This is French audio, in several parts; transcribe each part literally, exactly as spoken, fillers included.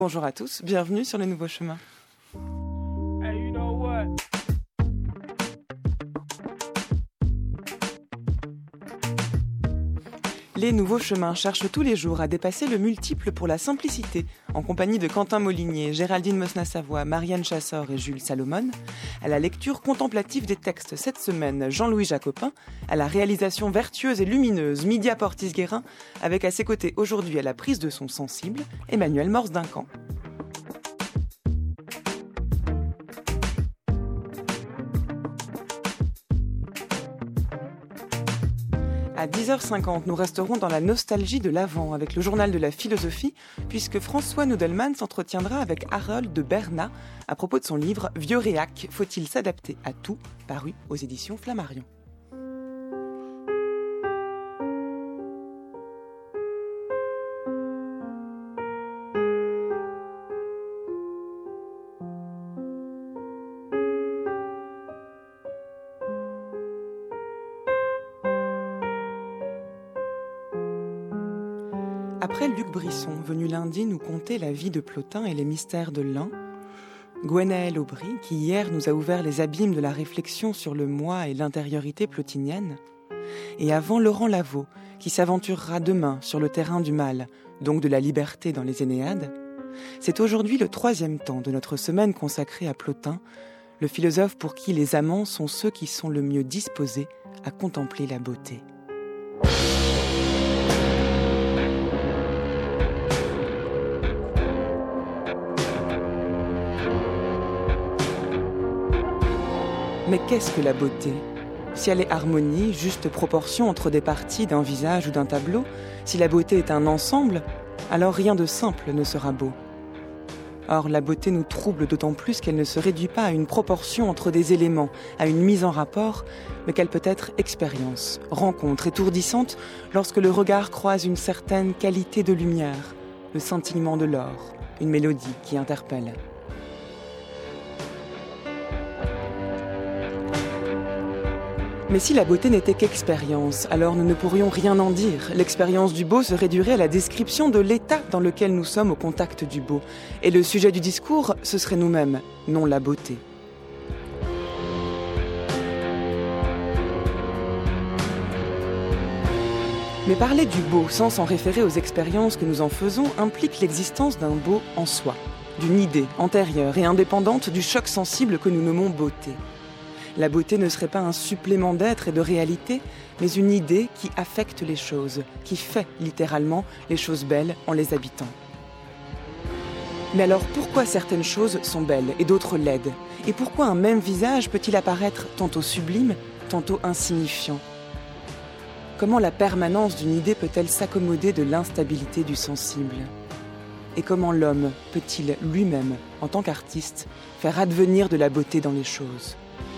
Bonjour à tous, bienvenue sur Les Nouveaux Chemins. Hey, you know what? Les Nouveaux Chemins cherchent tous les jours à dépasser le multiple pour la simplicité, en compagnie de Quentin Molinier, Géraldine Mosna-Savoie, Marianne Chassor et Jules Salomon, à la lecture contemplative des textes cette semaine Jean-Louis Jacopin, à la réalisation vertueuse et lumineuse Mydia Portis-Guérin, avec à ses côtés aujourd'hui à la prise de son sensible, Emmanuel Morse-Duncan. À dix heures cinquante, nous resterons dans la nostalgie de l'Avent avec le journal de la philosophie, puisque François Nudelman s'entretiendra avec Harold de Bernat à propos de son livre « Vieux réac, faut-il s'adapter à tout ?» paru aux éditions Flammarion. Après Luc Brisson, venu lundi nous conter la vie de Plotin et les mystères de l'un, Gwenaëlle Aubry, qui hier nous a ouvert les abîmes de la réflexion sur le moi et l'intériorité plotinienne, et avant Laurent Lavaux, qui s'aventurera demain sur le terrain du mal, donc de la liberté dans les Énéades, c'est aujourd'hui le troisième temps de notre semaine consacrée à Plotin, le philosophe pour qui les amants sont ceux qui sont le mieux disposés à contempler la beauté. Mais qu'est-ce que la beauté ? Si elle est harmonie, juste proportion entre des parties d'un visage ou d'un tableau, si la beauté est un ensemble, alors rien de simple ne sera beau. Or, la beauté nous trouble d'autant plus qu'elle ne se réduit pas à une proportion entre des éléments, à une mise en rapport, mais qu'elle peut être expérience, rencontre étourdissante lorsque le regard croise une certaine qualité de lumière, le scintillement de l'or, une mélodie qui interpelle. Mais si la beauté n'était qu'expérience, alors nous ne pourrions rien en dire. L'expérience du beau se réduirait à la description de l'état dans lequel nous sommes au contact du beau. Et le sujet du discours, ce serait nous-mêmes, non la beauté. Mais parler du beau sans s'en référer aux expériences que nous en faisons implique l'existence d'un beau en soi, d'une idée antérieure et indépendante du choc sensible que nous nommons beauté. La beauté ne serait pas un supplément d'être et de réalité, mais une idée qui affecte les choses, qui fait littéralement les choses belles en les habitant. Mais alors pourquoi certaines choses sont belles et d'autres laides ? Et pourquoi un même visage peut-il apparaître tantôt sublime, tantôt insignifiant ? Comment la permanence d'une idée peut-elle s'accommoder de l'instabilité du sensible ? Et comment l'homme peut-il lui-même, en tant qu'artiste, faire advenir de la beauté dans les choses ?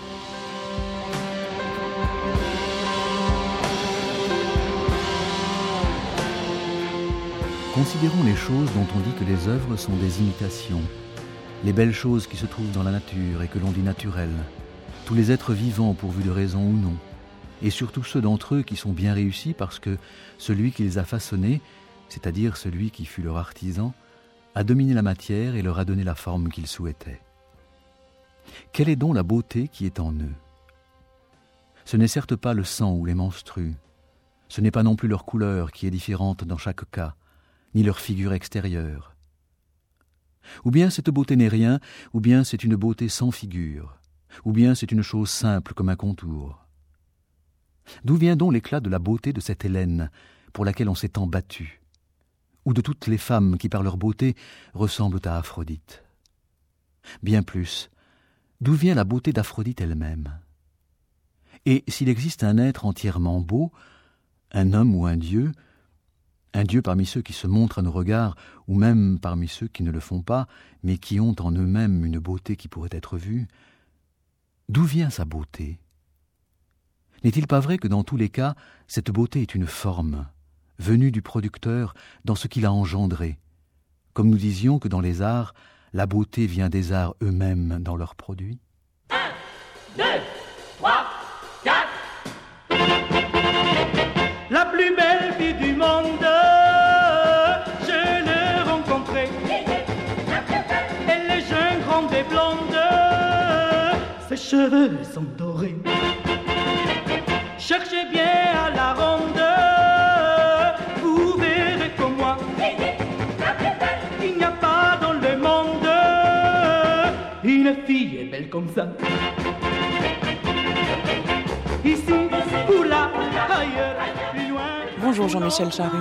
Considérons les choses dont on dit que les œuvres sont des imitations, les belles choses qui se trouvent dans la nature et que l'on dit naturelles, tous les êtres vivants pourvus de raison ou non, et surtout ceux d'entre eux qui sont bien réussis parce que celui qui les a façonnés, c'est-à-dire celui qui fut leur artisan, a dominé la matière et leur a donné la forme qu'ils souhaitaient. Quelle est donc la beauté qui est en eux ? Ce n'est certes pas le sang ou les menstrues, ce n'est pas non plus leur couleur qui est différente dans chaque cas, ni leur figure extérieure. Ou bien cette beauté n'est rien, ou bien c'est une beauté sans figure, ou bien c'est une chose simple comme un contour. D'où vient donc l'éclat de la beauté de cette Hélène, pour laquelle on s'est tant battu, ou de toutes les femmes qui par leur beauté ressemblent à Aphrodite ? Bien plus, d'où vient la beauté d'Aphrodite elle-même ? Et s'il existe un être entièrement beau, un homme ou un dieu, un Dieu parmi ceux qui se montrent à nos regards, ou même parmi ceux qui ne le font pas, mais qui ont en eux-mêmes une beauté qui pourrait être vue, d'où vient sa beauté ? N'est-il pas vrai que dans tous les cas, cette beauté est une forme, venue du producteur dans ce qu'il a engendré, comme nous disions que dans les arts, la beauté vient des arts eux-mêmes dans leurs produits ? Un, deux, trois, quatre. La plus belle fille du monde, je l'ai rencontrée est blonde, ses cheveux sont dorés. Cherchez bien à la ronde, vous verrez comme moi. Il n'y a pas dans le monde une fille est belle comme ça. Ici ou là, ailleurs, plus loin. Bonjour Jean-Michel Charrue.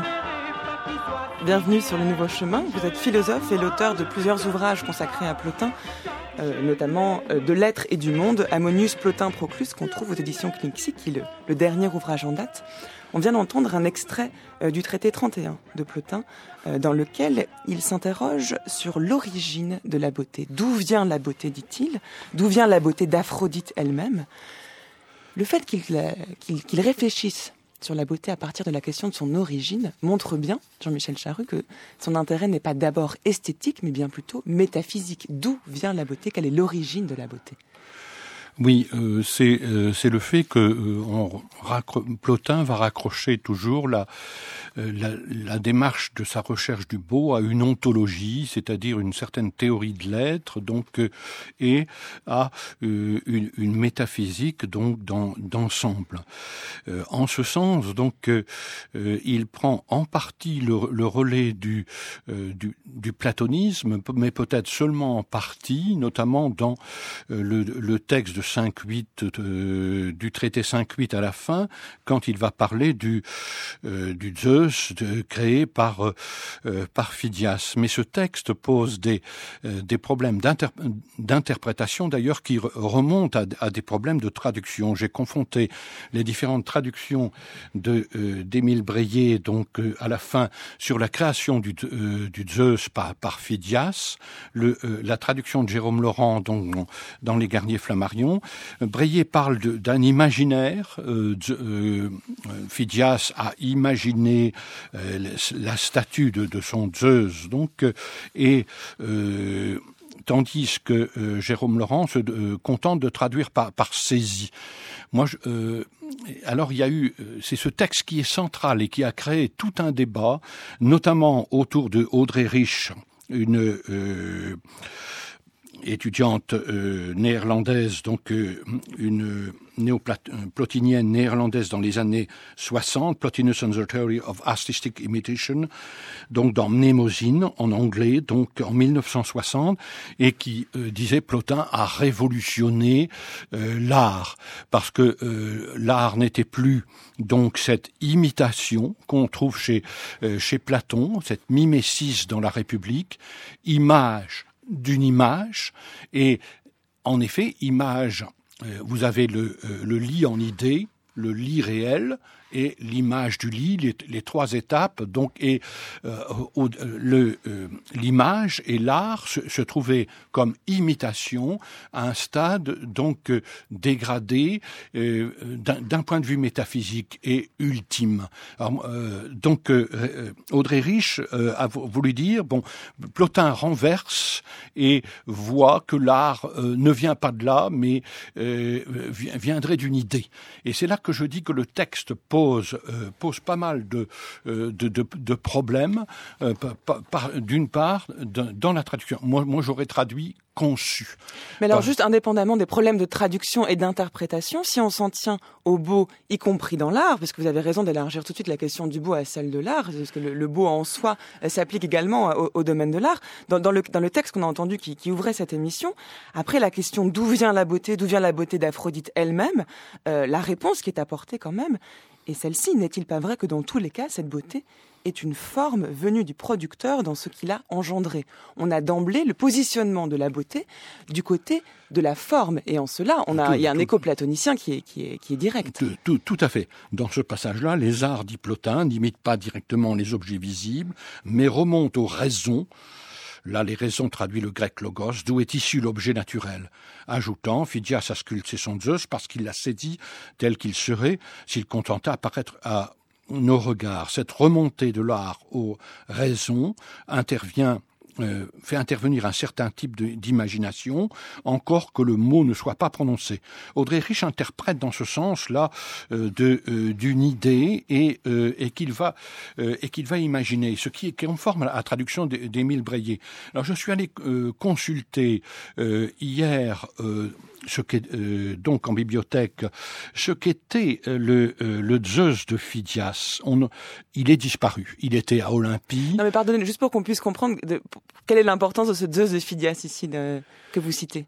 Bienvenue sur Le Nouveau Chemin. Vous êtes philosophe et l'auteur de plusieurs ouvrages consacrés à Plotin, euh, notamment euh, De l'être et du monde, Ammonius Plotin Proclus, qu'on trouve aux éditions Knixi, qui est le, le dernier ouvrage en date. On vient d'entendre un extrait euh, du traité trente et un de Plotin, euh, dans lequel il s'interroge sur l'origine de la beauté. D'où vient la beauté, dit-il ? D'où vient la beauté d'Aphrodite elle-même ? Le fait qu'il, qu'il, qu'il réfléchisse sur la beauté à partir de la question de son origine montre bien, Jean-Michel Charrue, que son intérêt n'est pas d'abord esthétique, mais bien plutôt métaphysique. D'où vient la beauté ? Quelle est l'origine de la beauté ? Oui, euh, c'est euh, c'est le fait que euh, on raccro- Plotin va raccrocher toujours la, euh, la la démarche de sa recherche du beau à une ontologie, c'est-à-dire une certaine théorie de l'être, donc euh, et à euh, une, une métaphysique donc dans d'ensemble. Euh, en ce sens, donc euh, il prend en partie le, le relais du, euh, du du platonisme, mais peut-être seulement en partie, notamment dans euh, le, le texte de cinq huit euh, du traité cinq huit à la fin, quand il va parler du euh, du Zeus de, créé par euh, par Phidias. Mais ce texte pose des euh, des problèmes d'inter, d'interprétation d'ailleurs qui remontent à, à des problèmes de traduction. J'ai confronté les différentes traductions de euh, d'Émile Breillet donc euh, à la fin sur la création du euh, du Zeus par par Phidias, le euh, la traduction de Jérôme Laurent donc dans Les Garniers Flammarion. Breillet parle de, d'un imaginaire. Euh, euh, Phidias a imaginé euh, la statue de, de son Zeus, donc, euh, et euh, tandis que euh, Jérôme Laurent se euh, contente de traduire par, par saisie. Moi, je, euh, alors il y a eu, c'est ce texte qui est central et qui a créé tout un débat, notamment autour de Audrey Rich, une euh, étudiante euh, néerlandaise, donc euh, une néoplotinienne néerlandaise dans les années soixante, Plotinus and the Theory of Artistic Imitation, donc dans Mnémosyne en anglais, donc en mille neuf cent soixante, et qui euh, disait Plotin a révolutionné euh, l'art, parce que euh, l'art n'était plus donc cette imitation qu'on trouve chez euh, chez Platon, cette mimésis dans la République, image d'une image, et en effet, image, euh, vous avez le, euh, le lit en idée, le lit réel, et l'image du lit, les, les trois étapes, donc, et euh, au, le, euh, l'image et l'art se, se trouvaient comme imitation à un stade donc euh, dégradé euh, d'un, d'un point de vue métaphysique et ultime. Alors, euh, donc euh, Audrey Rich euh, a voulu dire, bon, Plotin renverse et voit que l'art euh, ne vient pas de là, mais euh, viendrait d'une idée. Et c'est là que je dis que le texte pose Pose, euh, pose pas mal de, euh, de, de, de problèmes, euh, par, par, d'une part, de, dans la traduction. Moi, moi, j'aurais traduit conçu. Mais alors, par... juste indépendamment des problèmes de traduction et d'interprétation, si on s'en tient au beau, y compris dans l'art, parce que vous avez raison d'élargir tout de suite la question du beau à celle de l'art, parce que le, le beau en soi euh, s'applique également au, au domaine de l'art. Dans, dans, le, dans le texte qu'on a entendu qui, qui ouvrait cette émission, après la question d'où vient la beauté, d'où vient la beauté d'Aphrodite elle-même, euh, la réponse qui est apportée quand même, et celle-ci, n'est-il pas vrai que dans tous les cas, cette beauté est une forme venue du producteur dans ce qu'il a engendré ? On a d'emblée le positionnement de la beauté du côté de la forme. Et en cela, on a, tout, il y a un tout, écho platonicien qui est, qui est, qui est direct. Tout, tout, tout à fait. Dans ce passage-là, les arts, dit Plotin, n'imitent pas directement les objets visibles, mais remontent aux raisons. Là, les raisons traduit le grec logos, d'où est issu l'objet naturel. Ajoutant, Phidias a sculpté son Zeus parce qu'il l'a saisi tel qu'il serait s'il contentait apparaître à nos regards. Cette remontée de l'art aux raisons intervient euh, fait intervenir un certain type de, d'imagination, encore que le mot ne soit pas prononcé. Audrey Rich interprète dans ce sens-là euh, de, euh, d'une idée et, euh, et, qu'il va, euh, et qu'il va imaginer, ce qui est conforme à la traduction d'Émile Breillet. Alors je suis allé euh, consulter euh, hier... Euh, ce qu'est, euh, donc en bibliothèque, ce qu'était le, euh, le Zeus de Phidias. On, il est disparu. Il était à Olympie. Non mais pardonnez, juste pour qu'on puisse comprendre, de, quelle est l'importance de ce Zeus de Phidias ici, de, que vous citez?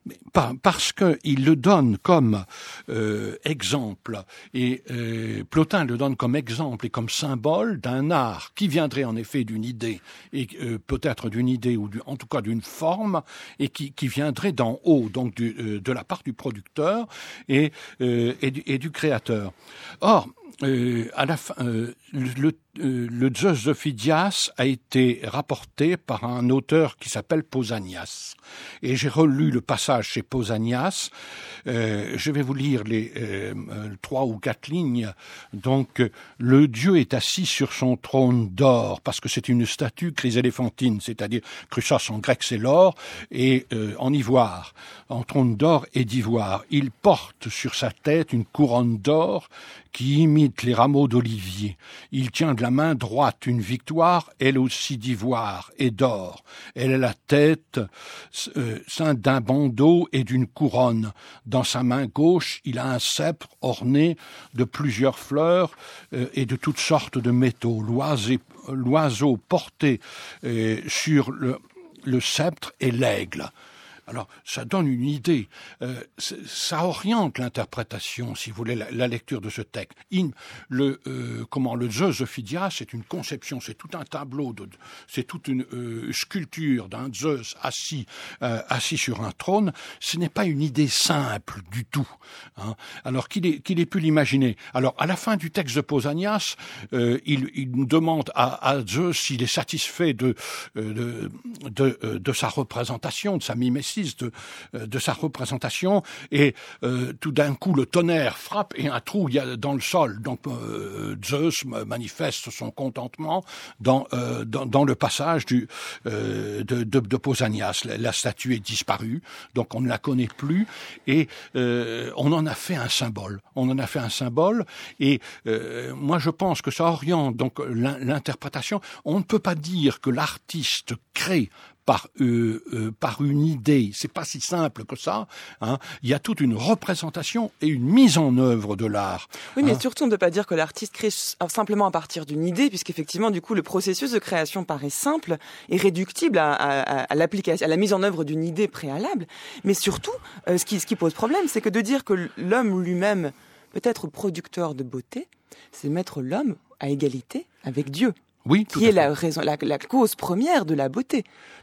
Parce qu'il le donne comme euh, exemple, et euh, Plotin le donne comme exemple et comme symbole d'un art qui viendrait en effet d'une idée, et euh, peut-être d'une idée ou du, en tout cas d'une forme, et qui, qui viendrait d'en haut, donc du, euh, de la part du producteur et, euh, et, du, et du créateur. Or, Euh, à la fin, euh, le, euh, le Zeus de Phidias a été rapporté par un auteur qui s'appelle Pausanias. Et j'ai relu le passage chez Pausanias. Euh, je vais vous lire les euh, trois ou quatre lignes. Donc, le dieu est assis sur son trône d'or, parce que c'est une statue chryséléphantine, c'est-à-dire Chrysos en grec c'est l'or, et euh, en ivoire, en trône d'or et d'ivoire. Il porte sur sa tête une couronne d'or qui imite les rameaux d'olivier. Il tient de la main droite une victoire, elle aussi d'ivoire et d'or. Elle a la tête euh, ceinte d'un bandeau et d'une couronne. Dans sa main gauche, il a un sceptre orné de plusieurs fleurs euh, et de toutes sortes de métaux. L'oiseau, l'oiseau porté euh, sur le, le sceptre est l'aigle. Alors, ça donne une idée, euh, ça oriente l'interprétation, si vous voulez, la, la lecture de ce texte. In, le, euh, comment, le Zeus de Phidias, c'est une conception, c'est tout un tableau, de, c'est toute une euh, sculpture d'un Zeus assis, euh, assis sur un trône. Ce n'est pas une idée simple du tout. Hein. Alors qu'il ait, qu'il ait pu l'imaginer. Alors, à la fin du texte de Pausanias, euh, il, il nous demande à, à Zeus s'il est satisfait de, de, de, de, de sa représentation, de sa mimésis, De, de sa représentation, et euh, tout d'un coup le tonnerre frappe et un trou il y a dans le sol. Donc euh, Zeus manifeste son contentement dans, euh, dans, dans le passage du, euh, de, de, de Pausanias. La, la statue est disparue, donc on ne la connaît plus, et euh, on en a fait un symbole. On en a fait un symbole, et euh, moi je pense que ça oriente donc l'interprétation. On ne peut pas dire que l'artiste crée par euh, euh, par une idée, c'est pas si simple que ça. Hein. Il y a toute une représentation et une mise en œuvre de l'art. Oui, mais hein. surtout on ne peut pas dire que l'artiste crée simplement à partir d'une idée, puisqu'effectivement du coup le processus de création paraît simple et réductible à, à, à l'application, à la mise en œuvre d'une idée préalable. Mais surtout, euh, ce qui ce qui pose problème, c'est que de dire que l'homme lui-même peut être producteur de beauté, c'est mettre l'homme à égalité avec Dieu. Oui, tout qui à est fait. la raison, la, la cause première de la beauté.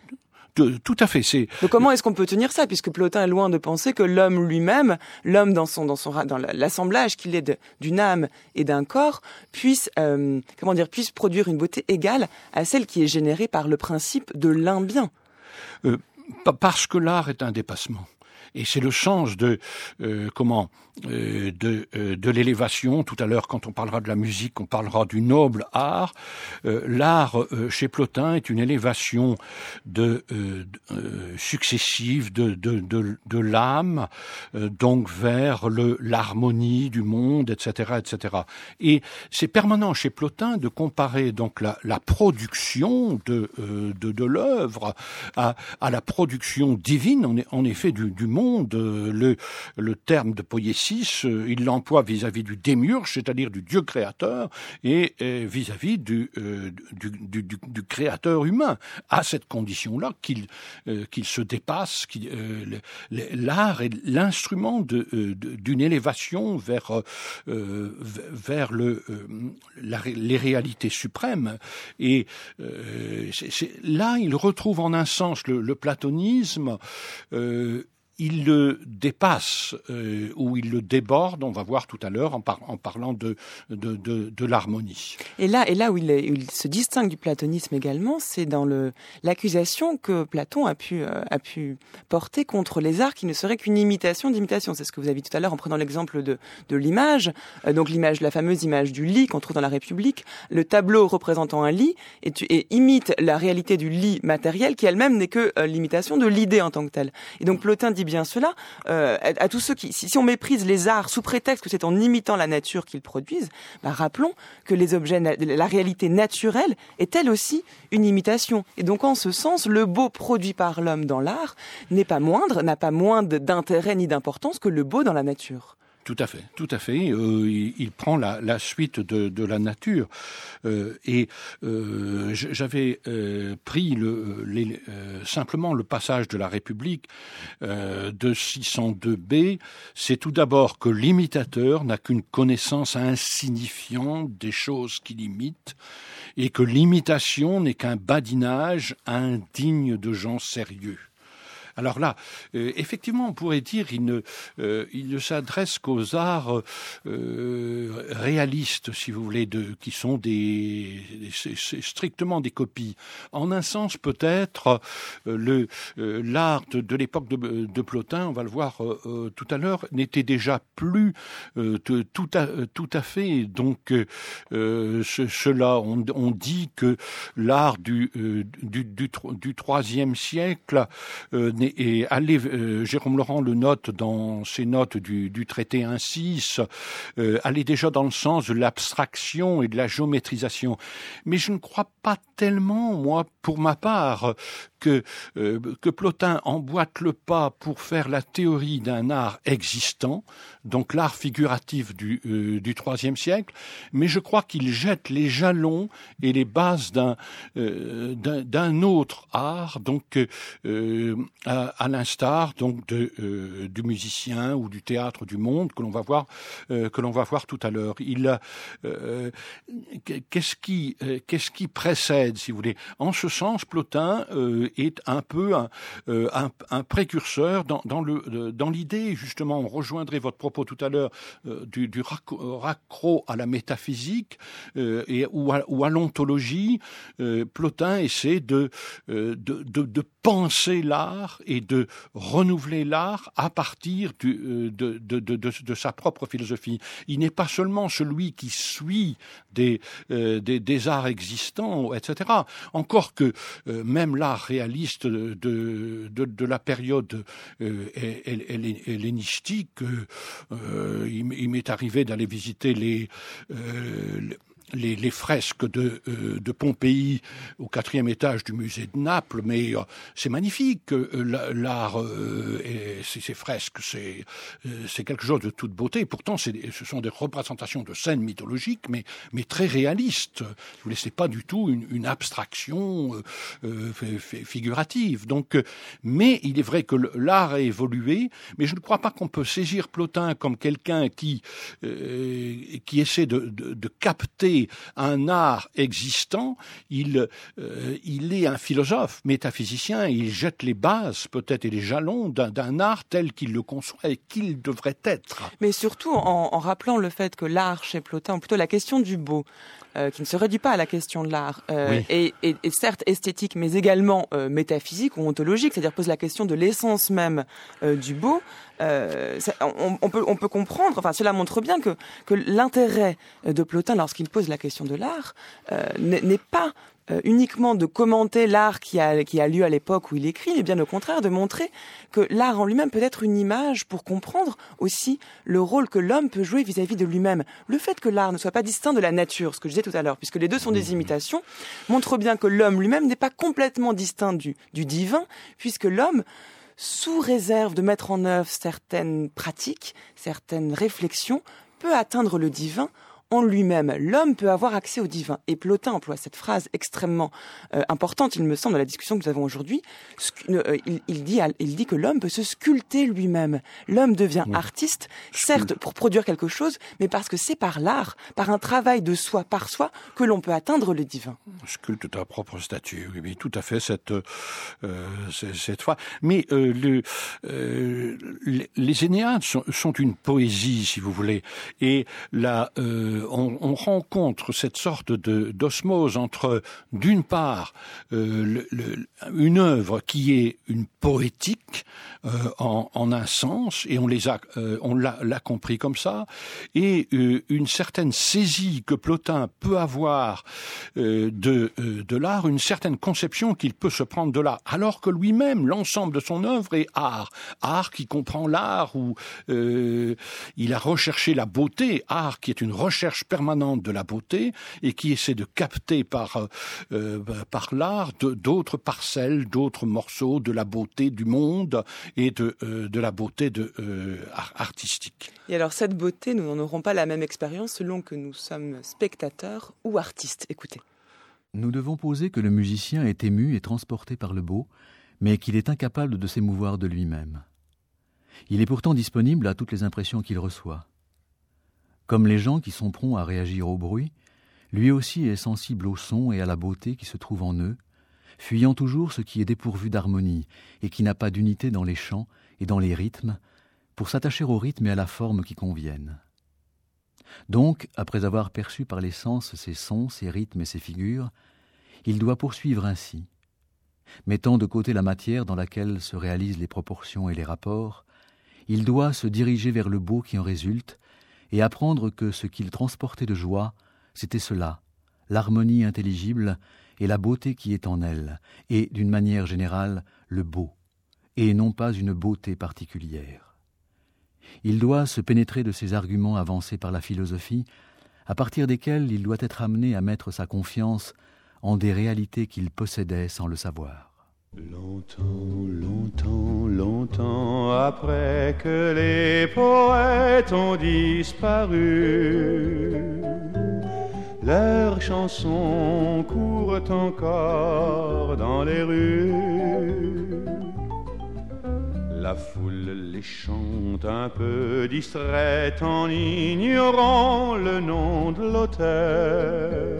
De, tout à fait. C'est. Donc comment est-ce qu'on peut tenir ça, puisque Plotin est loin de penser que l'homme lui-même, l'homme dans son dans son dans l'assemblage qu'il est de, d'une âme et d'un corps, puisse euh, comment dire puisse produire une beauté égale à celle qui est générée par le principe de l'un bien. Euh, parce que l'art est un dépassement. Et c'est le sens de euh, comment euh, de euh, de l'élévation. Tout à l'heure, quand on parlera de la musique, on parlera du noble art. Euh, l'art euh, chez Plotin est une élévation de euh, euh, successive de de de, de l'âme, euh, donc vers le l'harmonie du monde, et cetera, et cetera. Et c'est permanent chez Plotin de comparer donc la la production de euh, de de l'œuvre à à la production divine. En, en effet, du du monde. Le, le terme de poiesis, il l'emploie vis-à-vis du démiurge, c'est-à-dire du Dieu créateur, et, et vis-à-vis du, euh, du, du, du, du créateur humain, à cette condition-là qu'il, euh, qu'il se dépasse, qu'il, euh, l'art est l'instrument de, euh, d'une élévation vers, euh, vers le, euh, la, les réalités suprêmes. Et euh, c'est, c'est, là, il retrouve en un sens le, le platonisme, euh, il le dépasse euh, ou il le déborde, on va voir tout à l'heure en, par, en parlant de, de, de, de l'harmonie. Et là, et là où il, est, où il se distingue du platonisme également, c'est dans le, l'accusation que Platon a pu, euh, a pu porter contre les arts qui ne seraient qu'une imitation d'imitation. C'est ce que vous avez dit tout à l'heure en prenant l'exemple de, de l'image, euh, donc l'image, la fameuse image du lit qu'on trouve dans la République, le tableau représentant un lit, et, tu, et imite la réalité du lit matériel qui elle-même n'est que euh, l'imitation de l'idée en tant que telle. Et donc Plotin dit bien cela euh, à, à tous ceux qui, si, si on méprise les arts sous prétexte que c'est en imitant la nature qu'ils produisent, bah rappelons que les objets, la réalité naturelle est elle aussi une imitation. Et donc en ce sens, le beau produit par l'homme dans l'art n'est pas moindre, n'a pas moins d'intérêt ni d'importance que le beau dans la nature. Tout à fait, tout à fait. Euh, il, il prend la, la suite de, de la nature. Euh, et euh, j'avais euh, pris le, les, euh, simplement le passage de la République euh, de six cent deux B. C'est tout d'abord que l'imitateur n'a qu'une connaissance insignifiante des choses qu'il imite et que l'imitation n'est qu'un badinage indigne de gens sérieux. Alors là, euh, effectivement, on pourrait dire il ne, euh, il ne s'adresse qu'aux arts euh, réalistes, si vous voulez, de, qui sont des, c'est, c'est strictement des copies. En un sens, peut-être, euh, le, euh, l'art de, de l'époque de, de Plotin, on va le voir euh, tout à l'heure, n'était déjà plus euh, tout, à, tout à fait. Donc, euh, ce, cela, on, on dit que l'art du, euh, du, du, du troisième siècle euh, n'est Et allez, euh, Jérôme Laurent le note dans ses notes du, du traité un six, euh, allait déjà dans le sens de l'abstraction et de la géométrisation. Mais je ne crois pas tellement, moi, pour ma part, que, euh, que Plotin emboîte le pas pour faire la théorie d'un art existant, donc l'art figuratif du, euh, du troisième siècle, mais je crois qu'il jette les jalons et les bases d'un, euh, d'un, d'un autre art, donc euh, à, à l'instar donc de, euh, du musicien ou du théâtre du monde que l'on va voir, euh, que l'on va voir tout à l'heure. Il a, euh, qu'est-ce qui, euh, qu'est-ce qui précède, si vous voulez. En ce sens, Plotin euh, est un peu un, euh, un, un précurseur dans, dans, le, dans l'idée, justement, on rejoindrait votre propos tout à l'heure, euh, du, du raccro à la métaphysique euh, et, ou, à, ou à l'ontologie. Euh, Plotin essaie de, euh, de, de, de penser l'art et de renouveler l'art à partir du, euh, de, de, de, de, de sa propre philosophie. Il n'est pas seulement celui qui suit des, euh, des, des arts existants, et cetera. Encore que euh, même l'art réaliste de, de, de, de la période euh, hellénistique, euh, il, il m'est arrivé d'aller visiter les... Euh, Les, les fresques de, euh, de Pompéi au quatrième étage du musée de Naples, mais euh, c'est magnifique. Euh, l'art, euh, et ces, ces fresques, c'est, euh, c'est quelque chose de toute beauté. Pourtant, c'est, ce sont des représentations de scènes mythologiques, mais, mais très réalistes. Vous ne laissez pas du tout une, une abstraction euh, euh, figurative. Donc, euh, mais il est vrai que l'art a évolué, mais je ne crois pas qu'on peut saisir Plotin comme quelqu'un qui, euh, qui essaie de, de, de capter un art existant. Il, euh, il est un philosophe, métaphysicien, et il jette les bases, peut-être, et les jalons d'un, d'un art tel qu'il le conçoit et qu'il devrait être. Mais surtout en, en rappelant le fait que l'art chez Plotin, ou plutôt la question du beau, euh, qui ne se réduit pas à la question de l'art, euh, oui. est, est, est certes esthétique, mais également euh, métaphysique ou ontologique, c'est-à-dire pose la question de l'essence même euh, du beau. Euh, ça, on, on, peut, on peut comprendre, enfin cela montre bien que, que l'intérêt de Plotin lorsqu'il pose la question de l'art euh, n'est, n'est pas euh, uniquement de commenter l'art qui a, qui a lieu à l'époque où il écrit, mais bien au contraire de montrer que l'art en lui-même peut être une image pour comprendre aussi le rôle que l'homme peut jouer vis-à-vis de lui-même. Le fait que l'art ne soit pas distinct de la nature, ce que je disais tout à l'heure, puisque les deux sont des imitations, montre bien que l'homme lui-même n'est pas complètement distinct du, du divin, puisque l'homme, sous réserve de mettre en œuvre certaines pratiques, certaines réflexions, peut atteindre le divin en lui-même, l'homme peut avoir accès au divin. Et Plotin emploie cette phrase extrêmement euh, importante, il me semble, dans la discussion que nous avons aujourd'hui. Euh, il, il, dit, il dit que l'homme peut se sculpter lui-même. L'homme devient oui. artiste, certes pour produire quelque chose, mais parce que c'est par l'art, par un travail de soi, par soi, que l'on peut atteindre le divin. Sculpte ta propre statue, oui, oui, tout à fait, cette, euh, cette fois. Mais euh, le, euh, les, les Énéades sont, sont une poésie, si vous voulez, et là, euh, on, on rencontre cette sorte de, d'osmose entre, d'une part, euh, le, le, une œuvre qui est une poétique euh, en, en un sens, et on les a, euh, on l'a, l'a compris comme ça, et euh, une certaine saisie que Plotin peut avoir euh, de, euh, de l'art, une certaine conception qu'il peut se prendre de l'art, alors que lui-même, l'ensemble de son œuvre est art, art qui comprend l'art où euh, il a recherché la beauté, art qui est une recherche permanente de la beauté et qui essaie de capter par euh, par l'art de, d'autres parcelles, d'autres morceaux de la beauté du monde et de euh, de la beauté de euh, artistique. Et alors cette beauté, nous n'en aurons pas la même expérience selon que nous sommes spectateurs ou artistes. Écoutez. Nous devons poser que le musicien est ému et transporté par le beau, mais qu'il est incapable de s'émouvoir de lui-même. Il est pourtant disponible à toutes les impressions qu'il reçoit. Comme les gens qui sont prompts à réagir au bruit, lui aussi est sensible au son et à la beauté qui se trouvent en eux, fuyant toujours ce qui est dépourvu d'harmonie et qui n'a pas d'unité dans les chants et dans les rythmes, pour s'attacher au rythme et à la forme qui conviennent. Donc, après avoir perçu par les sens ces sons, ces rythmes et ces figures, il doit poursuivre ainsi. Mettant de côté la matière dans laquelle se réalisent les proportions et les rapports, il doit se diriger vers le beau qui en résulte et apprendre que ce qu'il transportait de joie, c'était cela, l'harmonie intelligible et la beauté qui est en elle, et, d'une manière générale, le beau, et non pas une beauté particulière. Il doit se pénétrer de ces arguments avancés par la philosophie, à partir desquels il doit être amené à mettre sa confiance en des réalités qu'il possédait sans le savoir. Longtemps, longtemps, longtemps après que les poètes ont disparu, leurs chansons courent encore dans les rues. La foule les chante un peu distraite en ignorant le nom de l'auteur,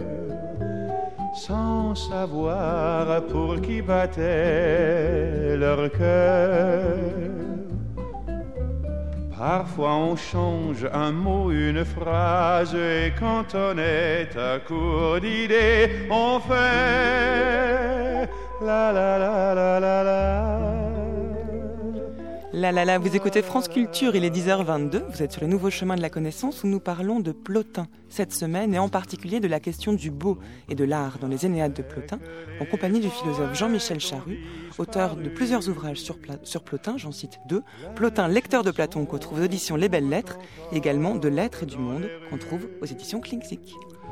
sans savoir pour qui battait leur cœur. Parfois on change un mot, une phrase, et quand on est à court d'idées, on fait la la la la la la. La la la, vous écoutez France Culture, il est dix heures vingt-deux, vous êtes sur le nouveau chemin de la connaissance où nous parlons de Plotin cette semaine et en particulier de la question du beau et de l'art dans les Énéades de Plotin, en compagnie du philosophe Jean-Michel Charrue, auteur de plusieurs ouvrages sur, Pla- sur Plotin, j'en cite deux, Plotin, lecteur de Platon qu'on trouve aux éditions Les Belles Lettres, et également de L'Être et du Monde qu'on trouve aux éditions Klinkzik.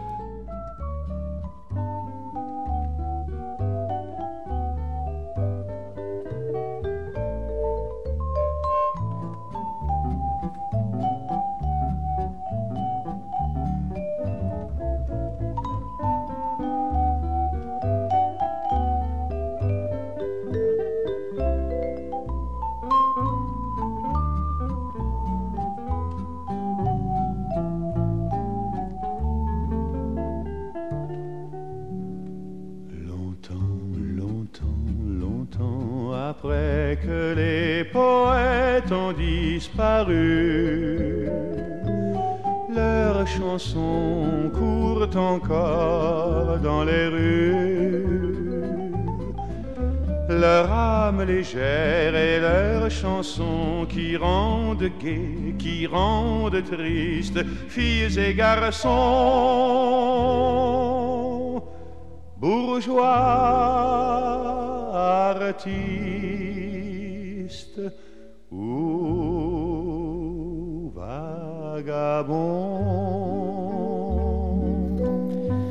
Après que les poètes ont disparu, leurs chansons courent encore dans les rues. Leur âme légère et leurs chansons qui rendent gai, qui rendent triste, filles et garçons, bourgeois, artistes ou vagabonds.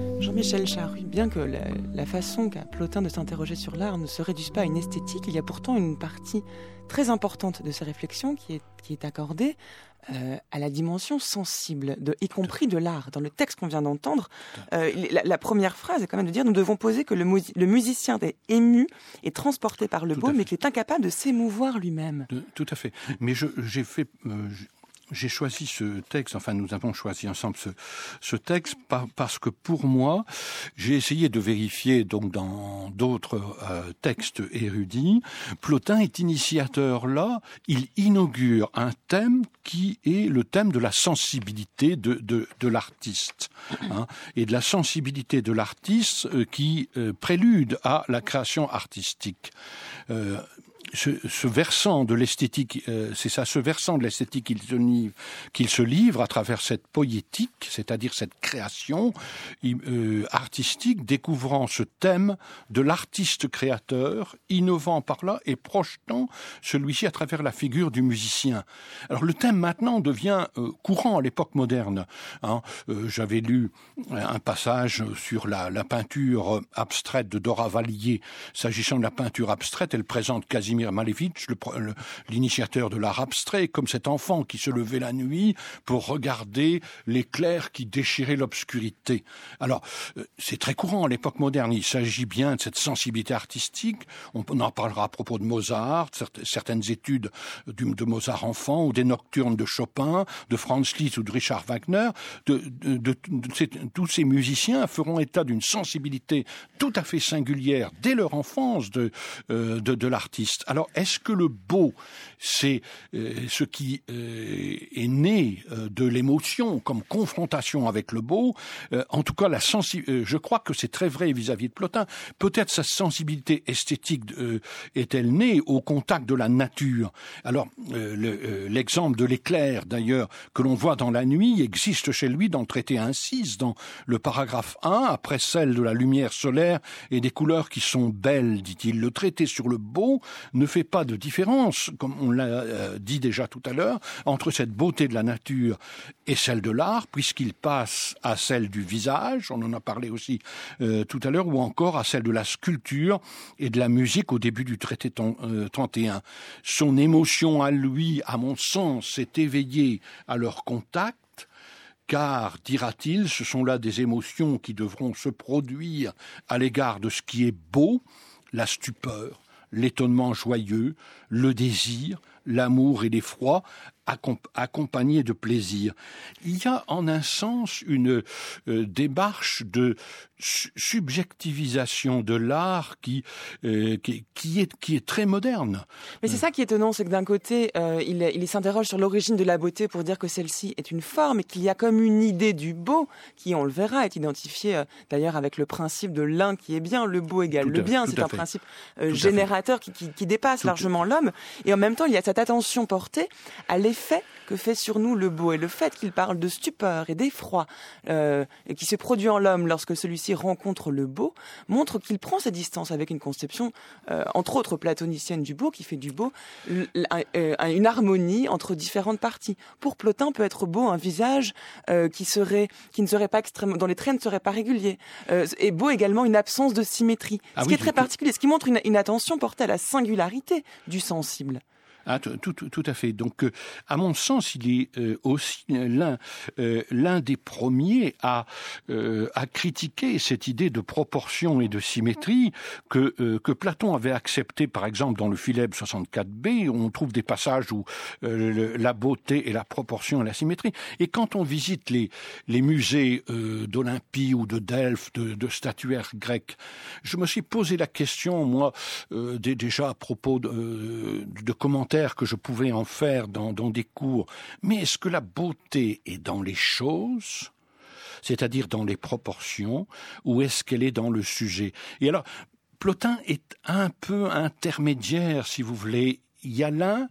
Michel Charrue, bien que la, la façon qu'a Plotin de s'interroger sur l'art ne se réduise pas à une esthétique, il y a pourtant une partie très importante de ses réflexions qui est, qui est accordée euh, à la dimension sensible, de, y compris de l'art. Dans le texte qu'on vient d'entendre, euh, la, la première phrase est quand même de dire « Nous devons poser que le, mu- le musicien est ému et transporté par le beau, mais qu'il est incapable de s'émouvoir lui-même. » Tout à fait. Mais je, j'ai fait... Euh, J'ai choisi ce texte, enfin nous avons choisi ensemble ce, ce texte par, parce que pour moi, j'ai essayé de vérifier donc dans d'autres euh, textes érudits. Plotin est initiateur là, il inaugure un thème qui est le thème de la sensibilité de, de, de l'artiste, hein, et de la sensibilité de l'artiste euh, qui euh, prélude à la création artistique. Euh, Ce, ce versant de l'esthétique, euh, c'est ça, ce versant de l'esthétique qu'il se, livre, qu'il se livre à travers cette poétique, c'est-à-dire cette création euh, artistique, découvrant ce thème de l'artiste créateur, innovant par là et projetant celui-ci à travers la figure du musicien. Alors le thème maintenant devient euh, courant à l'époque moderne. Hein. Euh, j'avais lu un passage sur la, la peinture abstraite de Dora Vallier. S'agissant de la peinture abstraite, elle présente Casimir Malevich, le, le, l'initiateur de l'art abstrait, comme cet enfant qui se levait la nuit pour regarder l'éclair qui déchirait l'obscurité. Alors, c'est très courant à l'époque moderne. Il s'agit bien de cette sensibilité artistique. On en parlera à propos de Mozart, certaines études de Mozart enfant, ou des nocturnes de Chopin, de Franz Liszt ou de Richard Wagner. De, de, de, de, de, tous ces musiciens feront état d'une sensibilité tout à fait singulière dès leur enfance de, euh, de, de l'artiste. Alors, est-ce que le beau, c'est euh, ce qui euh, est né euh, de l'émotion comme confrontation avec le beau? euh, En tout cas, la sensi- euh, je crois que c'est très vrai vis-à-vis de Plotin. Peut-être sa sensibilité esthétique euh, est-elle née au contact de la nature. Alors, euh, le, euh, l'exemple de l'éclair, d'ailleurs, que l'on voit dans la nuit, existe chez lui dans le traité Incise, dans le paragraphe un, après celle de la lumière solaire et des couleurs qui sont belles, dit-il. Le traité sur le beau ne fait pas de différence, comme on l'a euh, dit déjà tout à l'heure, entre cette beauté de la nature et celle de l'art, puisqu'il passe à celle du visage, on en a parlé aussi euh, tout à l'heure, ou encore à celle de la sculpture et de la musique au début du traité euh, trente et un. Son émotion à lui, à mon sens, s'est éveillée à leur contact, car, dira-t-il, ce sont là des émotions qui devront se produire à l'égard de ce qui est beau, la stupeur, l'étonnement joyeux, le désir, l'amour et l'effroi, accompagnés de plaisir. Il y a en un sens une euh, démarche de su- subjectivisation de l'art qui, euh, qui, qui, est, qui est très moderne. Mais c'est ça qui est étonnant, c'est que d'un côté, euh, il, il s'interroge sur l'origine de la beauté pour dire que celle-ci est une forme et qu'il y a comme une idée du beau qui, on le verra, est identifiée euh, d'ailleurs avec le principe de l'un qui est bien, le beau égale le bien. C'est un fait. principe euh, générateur qui, qui, qui dépasse tout largement l'homme. Et en même temps, il y a cette attention portée à l'effet que fait sur nous le beau et le fait qu'il parle de stupeur et d'effroi euh, et qui se produit en l'homme lorsque celui-ci rencontre le beau montre qu'il prend ses distances avec une conception euh, entre autres platonicienne du beau qui fait du beau l- l- une harmonie entre différentes parties. Pour Plotin peut être beau un visage euh, qui serait qui ne serait pas extrêmement, dont les traits ne seraient pas réguliers, euh, et beau également une absence de symétrie, ce ah qui oui, est très particulier, ce qui montre une, une attention portée à la singularité du sensible. Ah, tout, tout, tout à fait. Donc, euh, à mon sens, il est euh, aussi l'un, euh, l'un des premiers à, euh, à critiquer cette idée de proportion et de symétrie que, euh, que Platon avait accepté, par exemple, dans le Philèbes soixante-quatre b, où on trouve des passages où euh, le, la beauté et la proportion et la symétrie. Et quand on visite les, les musées euh, d'Olympie ou de Delphes, de, de statuaires grecs, je me suis posé la question, moi, euh, déjà à propos de, euh, de commentaires que je pouvais en faire dans, dans des cours. Mais est-ce que la beauté est dans les choses, c'est-à-dire dans les proportions, ou est-ce qu'elle est dans le sujet? Et alors, Plotin est un peu intermédiaire, si vous voulez. Il y a l'un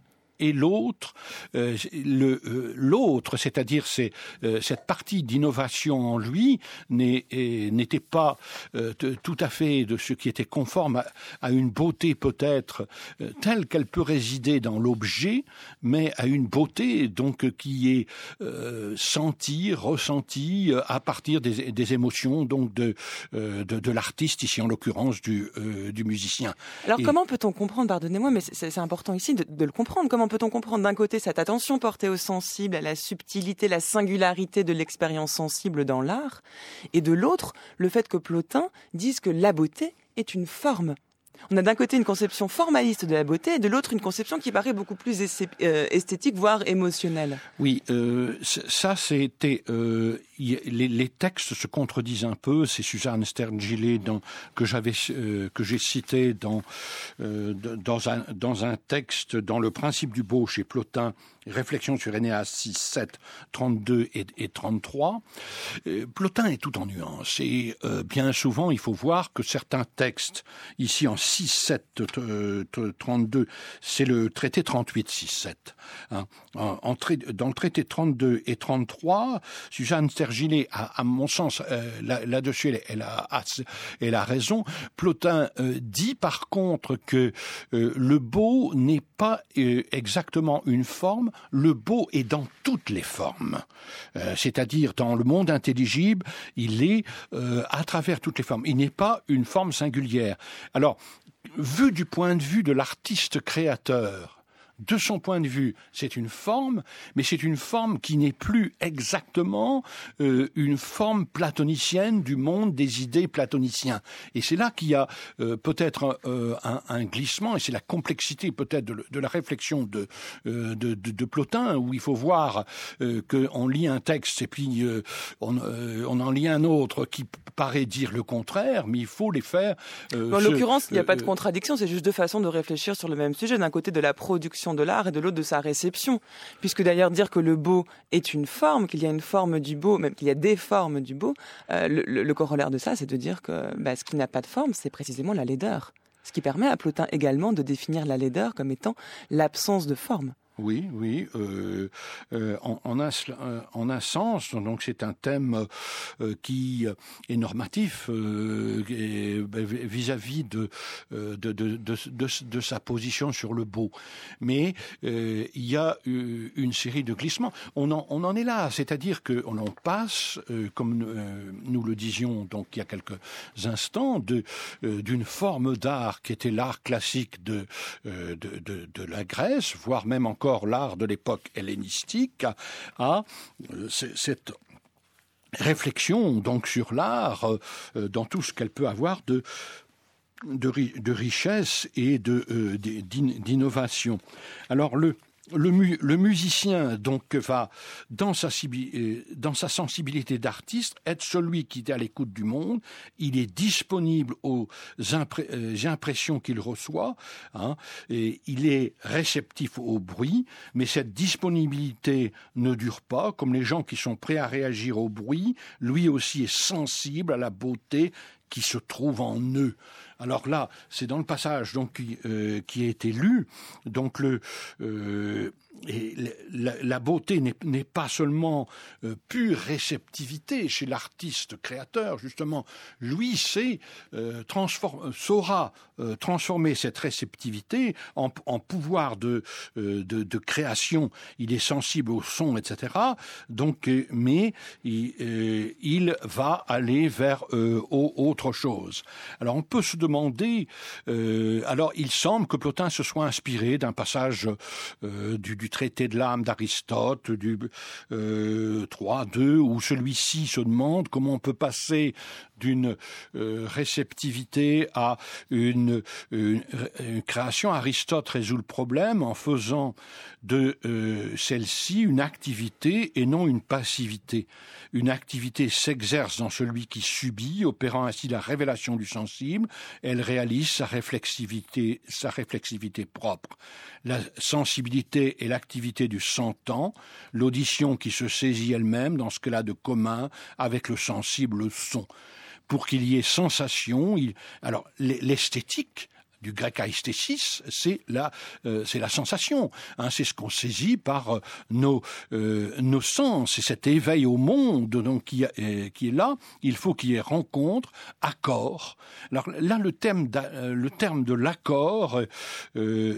et l'autre, euh, le, euh, l'autre, c'est-à-dire c'est, euh, cette partie d'innovation en lui n'est, et, n'était pas euh, t- tout à fait de ce qui était conforme à, à une beauté peut-être euh, telle qu'elle peut résider dans l'objet, mais à une beauté donc qui est euh, sentie, ressentie euh, à partir des, des émotions donc de, euh, de de l'artiste ici en l'occurrence du euh, du musicien. Alors Et, comment peut-on comprendre, pardonnez-moi, mais c'est, c'est important ici de, de le comprendre, comment peut-on comprendre d'un côté cette attention portée au sensible, à la subtilité, la singularité de l'expérience sensible dans l'art, et de l'autre, le fait que Plotin dise que la beauté est une forme. On a d'un côté une conception formaliste de la beauté et de l'autre une conception qui paraît beaucoup plus esthétique, voire émotionnelle. Oui, euh, ça c'était... Euh, y, les, les textes se contredisent un peu. C'est Suzanne Stern-Gillet dans, que, j'avais, euh, que j'ai cité dans, euh, dans, un, dans un texte dans Le principe du beau chez Plotin, Réflexion sur Énéas six, sept, trente-deux et, et trente-trois. Euh, Plotin est tout en nuances et euh, bien souvent il faut voir que certains textes, ici en six, sept, trente-deux, c'est le traité trente-huit, six, sept. Hein. En, en, dans le traité trente-deux et trente-trois, Suzanne Stern-Gillet, à, à mon sens, euh, là, là-dessus, elle, elle, a, elle a raison. Plotin euh, dit par contre que euh, le beau n'est pas euh, exactement une forme, le beau est dans toutes les formes. Euh, c'est-à-dire, dans le monde intelligible, il est euh, à travers toutes les formes. Il n'est pas une forme singulière. Alors, vu du point de vue de l'artiste créateur, de son point de vue, c'est une forme, mais c'est une forme qui n'est plus exactement euh, une forme platonicienne du monde des idées platoniciens. Et c'est là qu'il y a euh, peut-être euh, un, un glissement, et c'est la complexité peut-être de, de la réflexion de, euh, de, de, de Plotin, où il faut voir euh, qu'on lit un texte et puis euh, on, euh, on en lit un autre qui paraît dire le contraire, mais il faut les faire... Euh, en ce, l'occurrence, il n'y a pas de euh, contradiction, c'est juste deux façons de réfléchir sur le même sujet. D'un côté, de la production de l'art et de l'autre de sa réception. Puisque d'ailleurs dire que le beau est une forme, qu'il y a une forme du beau, même qu'il y a des formes du beau, euh, le, le, le corollaire de ça, c'est de dire que bah, ce qui n'a pas de forme, c'est précisément la laideur. Ce qui permet à Plotin également de définir la laideur comme étant l'absence de forme. Oui, oui, euh, euh, en, en, un, en un sens, donc c'est un thème euh, qui est normatif euh, et, vis-à-vis de, de, de, de, de, de sa position sur le beau. Mais euh, il y a une série de glissements. On en, on en est là, c'est-à-dire qu'on en passe, euh, comme euh, nous le disions donc il y a quelques instants, de, euh, d'une forme d'art qui était l'art classique de, euh, de, de, de la Grèce, voire même encore l'art de l'époque hellénistique, à, à euh, cette réflexion donc sur l'art euh, dans tout ce qu'elle peut avoir de de, de richesse et de euh, d'innovation. Alors le Le, mu, le musicien donc va dans sa, dans sa sensibilité d'artiste être celui qui est à l'écoute du monde. Il est disponible aux impré, euh, impressions qu'il reçoit, hein, et il est réceptif au bruit, mais cette disponibilité ne dure pas. Comme les gens qui sont prêts à réagir au bruit, lui aussi est sensible à la beauté qui se trouve en eux. Alors là, c'est dans le passage donc qui, euh, qui a été lu. Donc le euh, et la, la beauté n'est, n'est pas seulement euh, pure réceptivité chez l'artiste créateur. Justement, lui sait euh, transform, saura euh, transformer cette réceptivité en, en pouvoir de, euh, de de création. Il est sensible au son, et cetera. Donc, euh, mais il, euh, il va aller vers euh, autre chose. Alors, on peut se demander. Euh, alors, il semble que Plotin se soit inspiré d'un passage euh, du, du traité de l'âme d'Aristote, du euh, trois deux, où celui-ci se demande comment on peut passer d'une euh, réceptivité à une, une, une création. Aristote résout le problème en faisant de euh, celle-ci une activité et non une passivité. Une activité s'exerce dans celui qui subit, opérant ainsi la révélation du sensible. Elle réalise sa réflexivité, sa réflexivité propre. La sensibilité est l'activité du sentant, l'audition qui se saisit elle-même dans ce qu'elle a de commun avec le sensible, le son. Pour qu'il y ait sensation, il... alors l'esthétique du grec aesthesis, c'est la, euh, c'est la sensation. Hein, c'est ce qu'on saisit par euh, nos, euh, nos sens. Et cet éveil au monde donc, qui, euh, qui est là, il faut qu'il y ait rencontre, accord. Alors là, le, thème le terme de l'accord euh,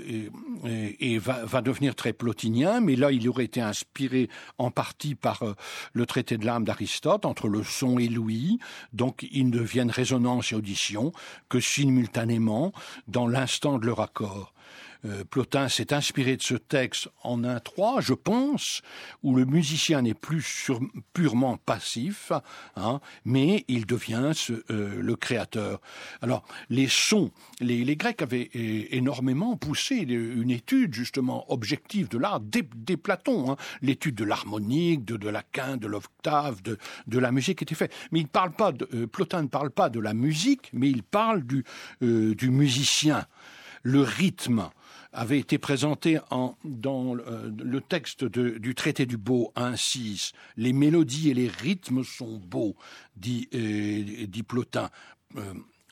et, et va, va devenir très plotinien, mais là, il aurait été inspiré en partie par euh, le traité de l'âme d'Aristote, entre le son et l'ouïe. Donc, ils ne deviennent résonance et audition que simultanément dans l'instant de leur accord. Euh, Plotin s'est inspiré de ce texte en un trois, je pense, où le musicien n'est plus sur, purement passif, hein, mais il devient ce, euh, le créateur. Alors, les sons, les, les Grecs avaient é, énormément poussé une étude justement objective de l'art dès, dès Platon, hein, l'étude de l'harmonique, de, de la quinte, de l'octave, de, de la musique était faite. Mais il parle pas de, euh, Plotin ne parle pas de la musique, mais il parle du, euh, du musicien. Le rythme avait été présenté en, dans euh, le texte de, du traité du beau un six. Les mélodies et les rythmes sont beaux, dit, euh, dit Plotin. Euh,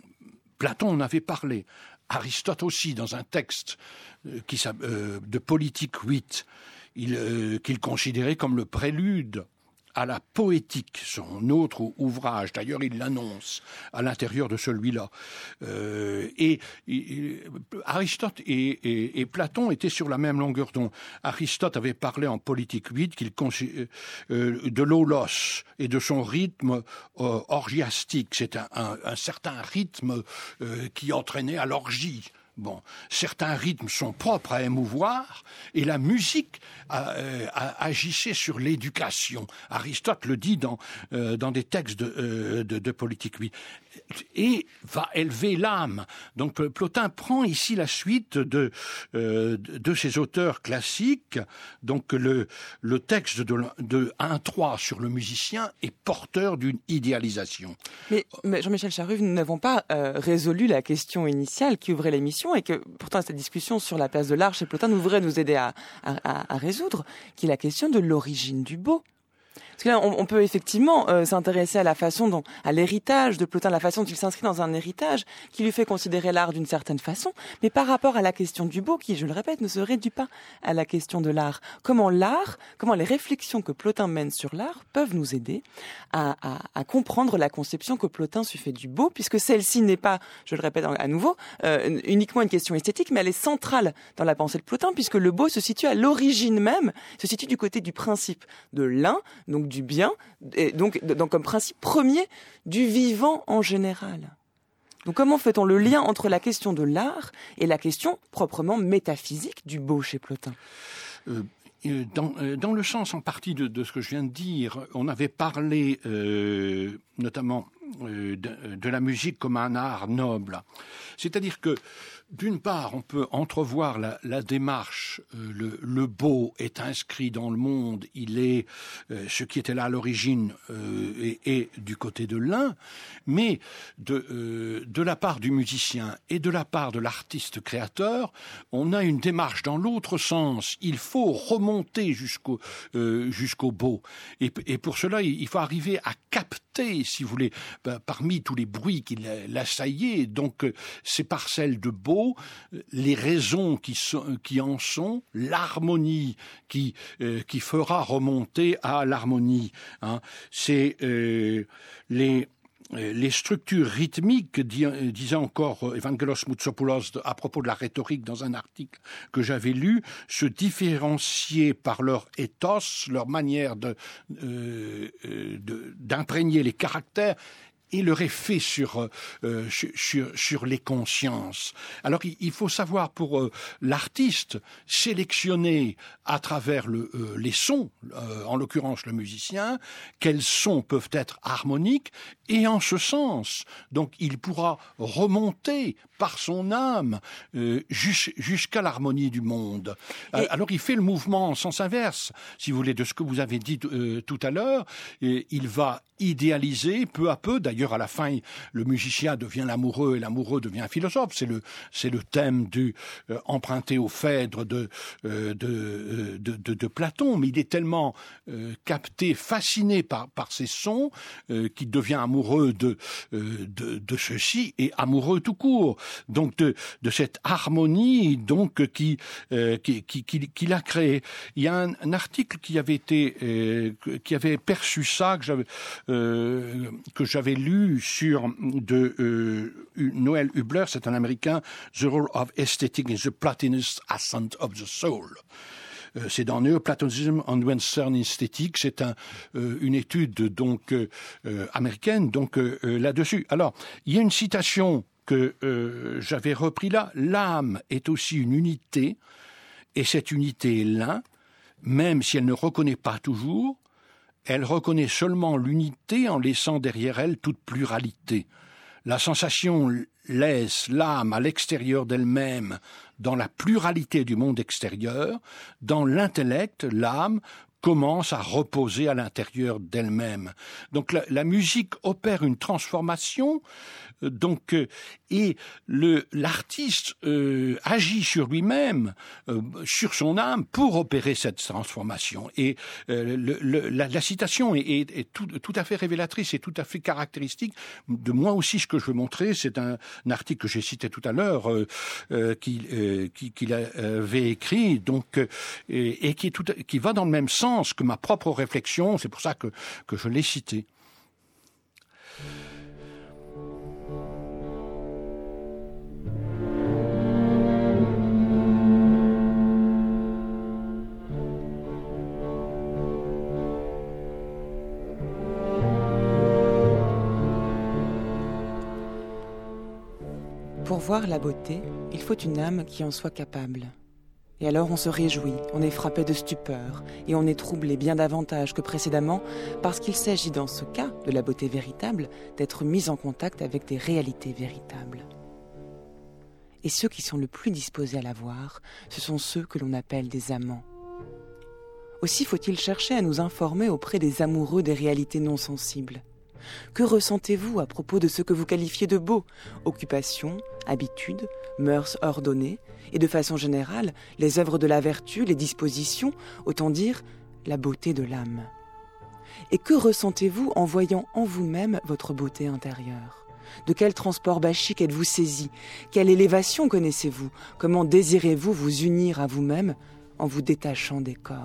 Platon en avait parlé. Aristote aussi, dans un texte euh, qui, euh, de Politique huit, il, euh, qu'il considérait comme le prélude à la poétique, son autre ouvrage. D'ailleurs, il l'annonce à l'intérieur de celui-là. Euh, et, et Aristote et, et, et Platon étaient sur la même longueur d'onde. Aristote avait parlé en Politique huit qu'il, euh, de l'holos et de son rythme euh, orgiastique. C'est un, un, un certain rythme euh, qui entraînait à l'orgie. Bon, certains rythmes sont propres à émouvoir et la musique a, a, agissait sur l'éducation. Aristote le dit dans, euh, dans des textes de, euh, de, de Politique huit. Et va élever l'âme. Donc Plotin prend ici la suite de, euh, de ses auteurs classiques. Donc le, le texte de, de un trois sur le musicien est porteur d'une idéalisation. Mais, mais Jean-Michel Charrue, nous n'avons pas euh, résolu la question initiale qui ouvrait l'émission et que pourtant cette discussion sur la place de l'art chez Plotin devrait nous aider à, à, à résoudre, qui est la question de l'origine du beau. Parce que là, on, on peut effectivement euh, s'intéresser à la façon dont, à l'héritage de Plotin, la façon dont il s'inscrit dans un héritage qui lui fait considérer l'art d'une certaine façon, mais par rapport à la question du beau, qui, je le répète, ne se réduit pas à la question de l'art. Comment l'art, comment les réflexions que Plotin mène sur l'art peuvent nous aider à, à, à comprendre la conception que Plotin se fait du beau, puisque celle-ci n'est pas, je le répète à nouveau, euh, uniquement une question esthétique, mais elle est centrale dans la pensée de Plotin, puisque le beau se situe à l'origine même, se situe du côté du principe de l'un, donc du bien, et donc, donc comme principe premier du vivant en général. Donc comment fait-on le lien entre la question de l'art et la question proprement métaphysique du beau chez Plotin ? euh... Dans, dans le sens en partie de, de ce que je viens de dire, on avait parlé euh, notamment euh, de, de la musique comme un art noble. C'est-à-dire que, d'une part, on peut entrevoir la, la démarche, euh, le, le beau est inscrit dans le monde, il est euh, ce qui était là à l'origine euh, et, et du côté de l'un, mais de, euh, de la part du musicien et de la part de l'artiste créateur, on a une démarche dans l'autre sens. Il faut remonter jusqu'au euh, jusqu'au beau. Et, et pour cela, il faut arriver à capter, si vous voulez, parmi tous les bruits qui l'assaillaient, donc ces parcelles de beau, les raisons qui, sont, qui en sont, l'harmonie qui, euh, qui fera remonter à l'harmonie. Hein. C'est euh, les... Les structures rythmiques, disait encore Evangelos Moutsopoulos à propos de la rhétorique dans un article que j'avais lu, se différenciaient par leur ethos, leur manière de, euh, de, d'imprégner les caractères et leur effet sur, euh, sur, sur les consciences. Alors il faut savoir pour euh, l'artiste sélectionner à travers le, euh, les sons, euh, en l'occurrence le musicien, quels sons peuvent être harmoniques, et en ce sens, donc il pourra remonter par son âme euh, jus, jusqu'à l'harmonie du monde. Et alors il fait le mouvement en sens inverse, si vous voulez, de ce que vous avez dit euh, tout à l'heure. Et il va idéaliser peu à peu. D'ailleurs, à la fin, le musicien devient l'amoureux et l'amoureux devient un philosophe. C'est le c'est le thème du euh, emprunté au Phèdre de, euh, de, de de de Platon. Mais il est tellement euh, capté, fasciné par par ces sons euh, qu'il devient amoureux amoureux de, euh, de, de ceci et amoureux tout court. Donc de, de cette harmonie donc qui, euh, qui, qui, qui, qui l'a créée. Il y a un, un article qui avait été, euh, qui avait perçu ça, que j'avais, euh, que j'avais lu sur de euh, Noël Hubler, c'est un Américain, The Role of Aesthetic in the Platonist Ascent of the Soul. C'est dans Néoplatonism and Western Aesthetic, c'est un, euh, une étude donc euh, américaine donc euh, là-dessus. Alors, il y a une citation que euh, j'avais repris là. L'âme est aussi une unité, et cette unité est l'un, même si elle ne reconnaît pas toujours, elle reconnaît seulement l'unité en laissant derrière elle toute pluralité. La sensation laisse l'âme à l'extérieur d'elle-même dans la pluralité du monde extérieur. Dans l'intellect, l'âme commence à reposer à l'intérieur d'elle-même. Donc la, la musique opère une transformation, euh, donc euh, et le l'artiste euh, agit sur lui-même, euh, sur son âme pour opérer cette transformation. Et euh, le, le, la, la citation est, est, est tout, tout à fait révélatrice et tout à fait caractéristique de moi aussi. Ce que je veux montrer, c'est un, un article que j'ai cité tout à l'heure, euh, euh, qu'il euh, qui, qu'il avait écrit, donc euh, et, et qui est tout, qui va dans le même sens que ma propre réflexion, c'est pour ça que, que je l'ai cité. Pour voir la beauté, il faut une âme qui en soit capable. Et alors on se réjouit, on est frappé de stupeur et on est troublé bien davantage que précédemment parce qu'il s'agit dans ce cas de la beauté véritable d'être mis en contact avec des réalités véritables. Et ceux qui sont le plus disposés à la voir, ce sont ceux que l'on appelle des amants. Aussi faut-il chercher à nous informer auprès des amoureux des réalités non sensibles. Que ressentez-vous à propos de ce que vous qualifiez de beau ? Occupation, habitudes, mœurs ordonnées, et de façon générale, les œuvres de la vertu, les dispositions, autant dire la beauté de l'âme. Et que ressentez-vous en voyant en vous-même votre beauté intérieure ? De quel transport bachique êtes-vous saisi ? Quelle élévation connaissez-vous ? Comment désirez-vous vous unir à vous-même en vous détachant des corps ?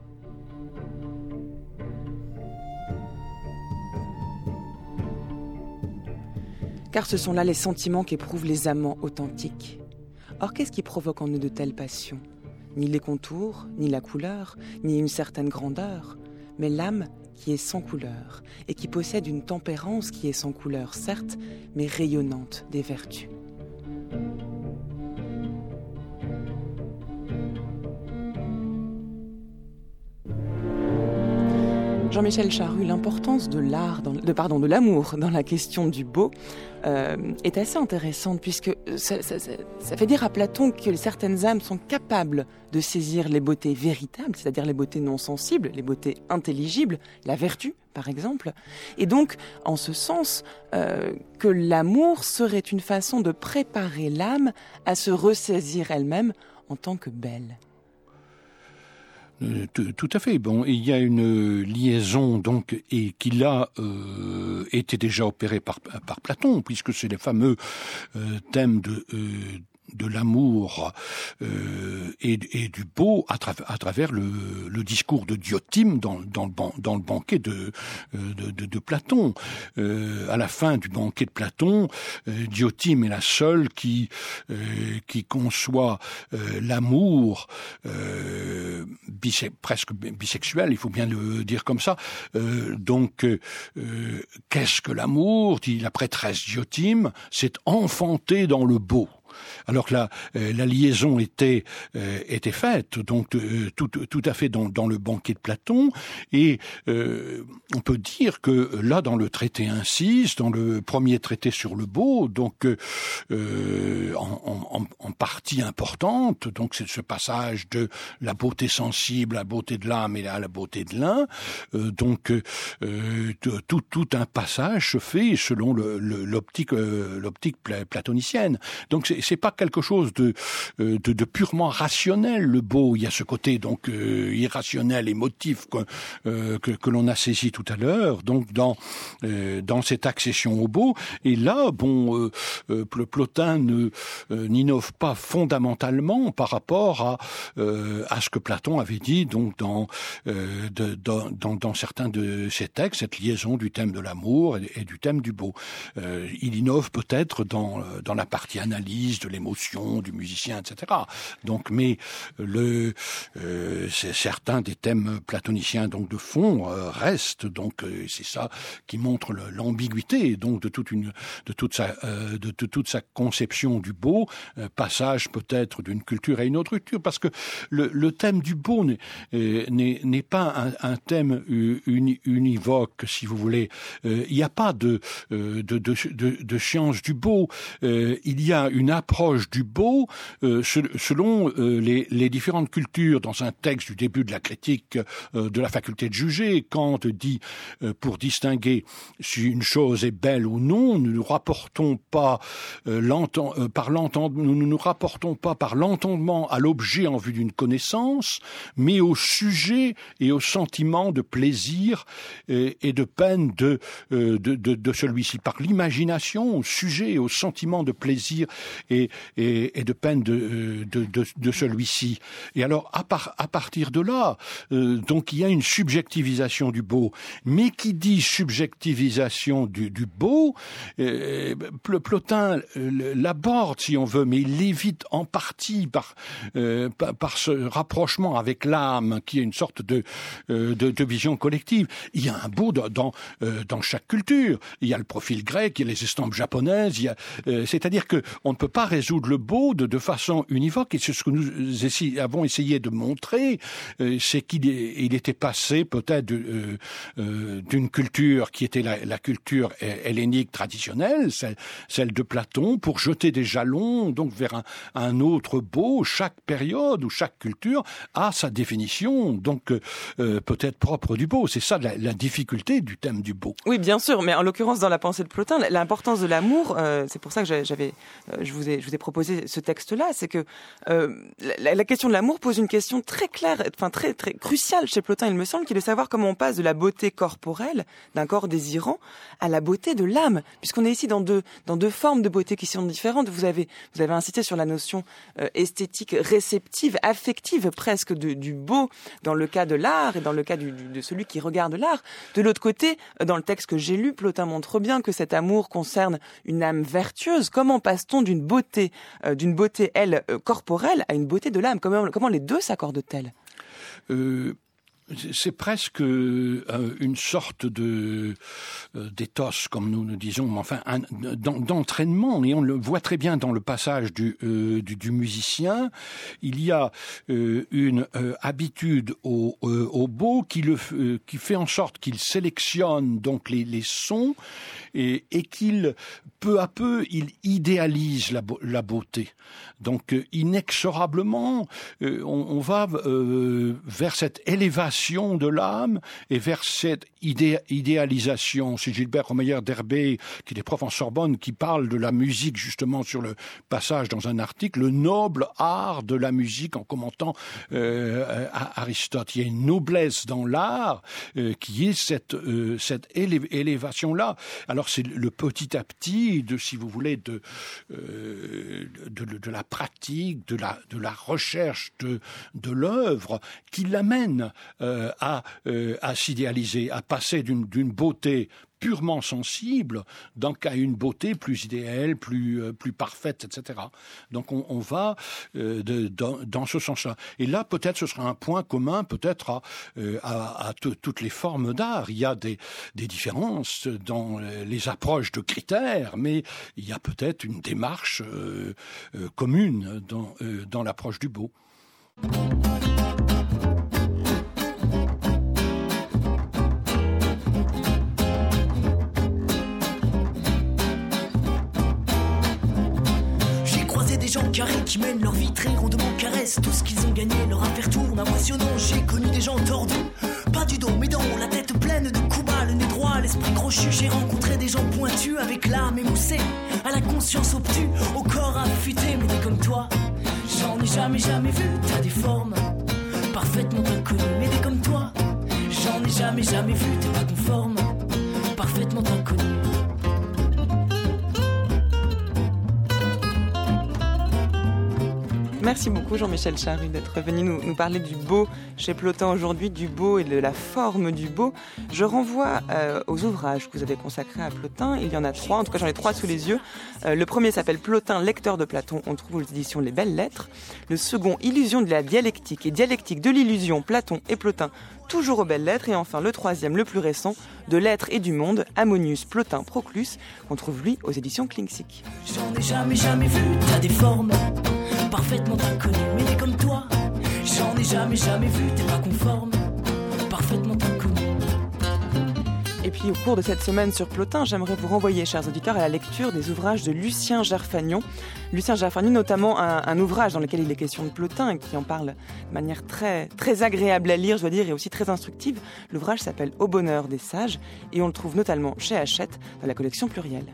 Car ce sont là les sentiments qu'éprouvent les amants authentiques. Or, qu'est-ce qui provoque en eux de telles passions ? Ni les contours, ni la couleur, ni une certaine grandeur, mais l'âme qui est sans couleur et qui possède une tempérance qui est sans couleur, certes, mais rayonnante des vertus. Jean-Michel Charrue, l'importance de l'art, dans, de, pardon, de l'amour dans la question du beau euh, est assez intéressante puisque ça, ça, ça, ça fait dire à Platon que certaines âmes sont capables de saisir les beautés véritables, c'est-à-dire les beautés non sensibles, les beautés intelligibles, la vertu par exemple, et donc en ce sens euh, que l'amour serait une façon de préparer l'âme à se ressaisir elle-même en tant que belle. Euh, tout à fait. Bon, il y a une liaison donc et qui là euh, était déjà opérée par par Platon, puisque c'est les fameux euh, thèmes de euh, de l'amour euh, et, et du beau à, tra- à travers le, le discours de Diotime dans, dans, le, ban- dans le banquet de, de, de, de Platon. Euh, à la fin du banquet de Platon, euh, Diotime est la seule qui, euh, qui conçoit euh, l'amour euh, bise- presque bisexuel, il faut bien le dire comme ça. Euh, donc, euh, qu'est-ce que l'amour, dit la prêtresse Diotime, c'est enfanter dans le beau. Alors que la, euh, la liaison était euh, était faite, donc euh, tout tout à fait dans dans le banquet de Platon, et euh, on peut dire que là dans le traité Incise, dans le premier traité sur le beau, donc euh, en, en, en partie importante, donc c'est ce passage de la beauté sensible, la beauté de l'âme et à la beauté de l'un, euh, donc euh, tout tout un passage se fait selon le, le, l'optique euh, l'optique platonicienne. Donc c'est c'est pas quelque chose de, de, de purement rationnel, le beau. Il y a ce côté donc euh, irrationnel, émotif que, euh, que, que l'on a saisi tout à l'heure, donc dans, euh, dans cette accession au beau. Et là, bon, euh, euh, Plotin ne, euh, n'innove pas fondamentalement par rapport à, euh, à ce que Platon avait dit donc dans, euh, de, dans, dans, dans certains de ses textes, cette liaison du thème de l'amour et, et du thème du beau. Euh, il innove peut-être dans, dans la partie analyse de l'émotion du musicien, et cetera. Donc, mais le, euh, c'est certains des thèmes platoniciens donc de fond euh, restent. Donc, euh, c'est ça qui montre le, l'ambiguïté donc de toute une, de toute sa, euh, de, de toute sa conception du beau, euh, passage peut-être d'une culture à une autre culture, parce que le, le thème du beau n'est, n'est, n'est pas un, un thème uni, univoque, si vous voulez. Euh, il n'y a pas de, de, de, de, de science du beau. Euh, il y a une approche du beau euh, selon euh, les, les différentes cultures. Dans un texte du début de la critique euh, de la faculté de juger, Kant dit euh, pour distinguer si une chose est belle ou non, nous ne rapportons pas euh, l'entend, euh, par l'entendement, nous ne nous rapportons pas par l'entendement à l'objet en vue d'une connaissance, mais au sujet et au sentiment de plaisir et, et de peine de, euh, de, de, de celui-ci, par l'imagination, au sujet et au sentiment de plaisir et, et, et de peine de, de, de, de celui-ci. Et alors, à, par, à partir de là, euh, donc il y a une subjectivisation du beau, mais qui dit subjectivisation du, du beau, euh, Plotin euh, l'aborde si on veut, mais il l'évite en partie par, euh, par, par ce rapprochement avec l'âme, qui est une sorte de, euh, de, de vision collective. Il y a un beau dans, dans, euh, dans chaque culture. Il y a le profil grec, il y a les estampes japonaises, il y a, euh, c'est-à-dire que on ne peut pas résoudre le beau de, de façon univoque, et c'est ce que nous essayons, avons essayé de montrer, euh, c'est qu'il est, il était passé peut-être de, euh, euh, d'une culture qui était la, la culture hellénique traditionnelle, celle, celle de Platon, pour jeter des jalons donc vers un, un autre beau. Chaque période ou chaque culture a sa définition, donc euh, peut-être propre du beau. C'est ça la, la difficulté du thème du beau. Oui, bien sûr, mais en l'occurrence dans la pensée de Plotin, l'importance de l'amour, euh, c'est pour ça que j'avais, euh, je vous ai, je vous ai proposé ce texte-là, c'est que euh, la, la question de l'amour pose une question très claire, enfin très très cruciale chez Plotin, il me semble, qui est de savoir comment on passe de la beauté corporelle d'un corps désirant à la beauté de l'âme, puisqu'on est ici dans deux dans deux formes de beauté qui sont différentes. Vous avez vous avez insisté sur la notion euh, esthétique réceptive, affective presque de, du beau dans le cas de l'art et dans le cas du, du, de celui qui regarde l'art. De l'autre côté, dans le texte que j'ai lu, Plotin montre bien que cet amour concerne une âme vertueuse. Comment passe-t-on d'une beauté, euh, d'une beauté elle euh, corporelle à une beauté de l'âme? Comment comment les deux s'accordent-elles? euh... C'est presque euh, une sorte de euh, d'éthos, comme nous nous disons, mais enfin un, d'entraînement, et on le voit très bien dans le passage du, euh, du, du musicien. Il y a euh, une euh, habitude au, euh, au beau qui, le, euh, qui fait en sorte qu'il sélectionne donc les, les sons et, et qu'il, peu à peu, il idéalise la, la beauté. Donc euh, inexorablement, euh, on, on va euh, vers cette élévation de l'âme et vers cette idé- idéalisation. C'est Gilbert Romeyer d'Herbé, qui est prof en Sorbonne, qui parle de la musique justement sur le passage dans un article, le noble art de la musique, en commentant euh, à Aristote. Il y a une noblesse dans l'art euh, qui est cette, euh, cette élé- élévation-là. Alors c'est le petit à petit, de, si vous voulez, de, euh, de, de, de la pratique, de la, de la recherche de, de l'œuvre qui l'amène euh, à, euh, à s'idéaliser, à passer d'une, d'une beauté purement sensible, donc à une beauté plus idéale, plus euh, plus parfaite, et cetera. Donc on, on va euh, de, dans, dans ce sens-là. Et là, peut-être, ce sera un point commun, peut-être à, euh, à, à t- toutes les formes d'art. Il y a des, des différences dans les approches de critères, mais il y a peut-être une démarche euh, euh, commune dans, euh, dans l'approche du beau. Des gens carrés qui mènent leur vie très rondement caresse. Tout ce qu'ils ont gagné, leur affaire tourne impressionnant. J'ai connu des gens tordus, pas du dos mais dans la tête pleine de coups bas, le nez droit, l'esprit l'esprit crochu, j'ai rencontré des gens pointus avec l'âme émoussée, à la conscience obtue, au corps affûté. Mais des comme toi, j'en ai jamais jamais vu. T'as des formes parfaitement inconnues. Mais des comme toi, j'en ai jamais jamais vu. T'es pas conforme, parfaitement inconnu. Merci beaucoup Jean-Michel Charrue d'être venu nous, nous parler du beau chez Plotin aujourd'hui, du beau et de la forme du beau. Je renvoie euh, aux ouvrages que vous avez consacrés à Plotin. Il y en a trois, en tout cas j'en ai trois sous les yeux. Euh, le premier s'appelle Plotin, lecteur de Platon, on le trouve aux éditions Les Belles Lettres. Le second, Illusion de la dialectique et dialectique de l'illusion, Platon et Plotin, toujours aux Belles Lettres. Et enfin le troisième, le plus récent, De l'être et du monde, Ammonius, Plotin, Proclus, qu'on trouve lui aux éditions Klingsik. J'en ai jamais jamais vu, t'as des formes parfaitement inconnu, mais t'es comme toi. J'en ai jamais jamais vu, t'es pas conforme, parfaitement inconnu. Et puis au cours de cette semaine sur Plotin, j'aimerais vous renvoyer, chers auditeurs, à la lecture des ouvrages de Lucien Gerfagnon. Lucien Gerfagnon, notamment un, un ouvrage dans lequel il est question de Plotin et qui en parle de manière très, très agréable à lire, je dois dire, et aussi très instructive. L'ouvrage s'appelle Au bonheur des sages et on le trouve notamment chez Hachette dans la collection Pluriel.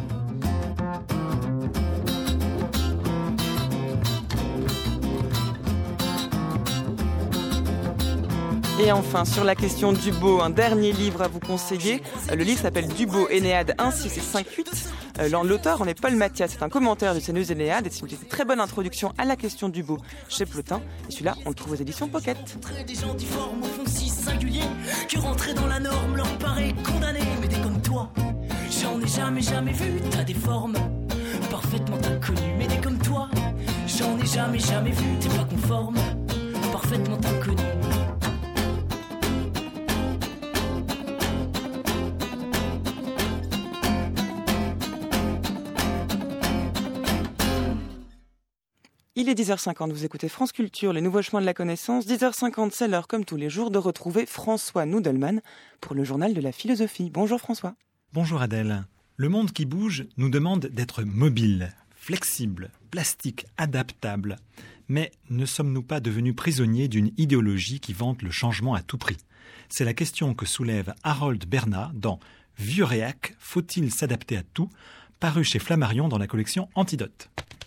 Et enfin, sur la question du beau, un dernier livre à vous conseiller. Le livre s'appelle Dubo, Énéade un, six et cinq, huit. L'auteur en est Paul Mathias, c'est un commentaire du Sénus Énéade et c'est une très bonne introduction à la question du beau chez Plotin. Et celui-là, on le trouve aux éditions Pocket. Des gens difformes au fond si singuliers que rentrer dans la norme leur paraît condamné. Mais des comme toi, j'en ai jamais jamais vu. T'as des formes parfaitement inconnues. Mais des comme toi, j'en ai jamais jamais vu. T'es pas conforme, parfaitement inconnu. Il est dix heures cinquante, vous écoutez France Culture, les nouveaux chemins de la connaissance. dix heures cinquante, c'est l'heure, comme tous les jours, de retrouver François Noudelman pour le journal de la philosophie. Bonjour François. Bonjour Adèle. Le monde qui bouge nous demande d'être mobile, flexible, plastique, adaptable. Mais ne sommes-nous pas devenus prisonniers d'une idéologie qui vante le changement à tout prix ? C'est la question que soulève Harold Bernat dans « Vieux réac, faut-il s'adapter à tout ?», paru chez Flammarion dans la collection Antidote.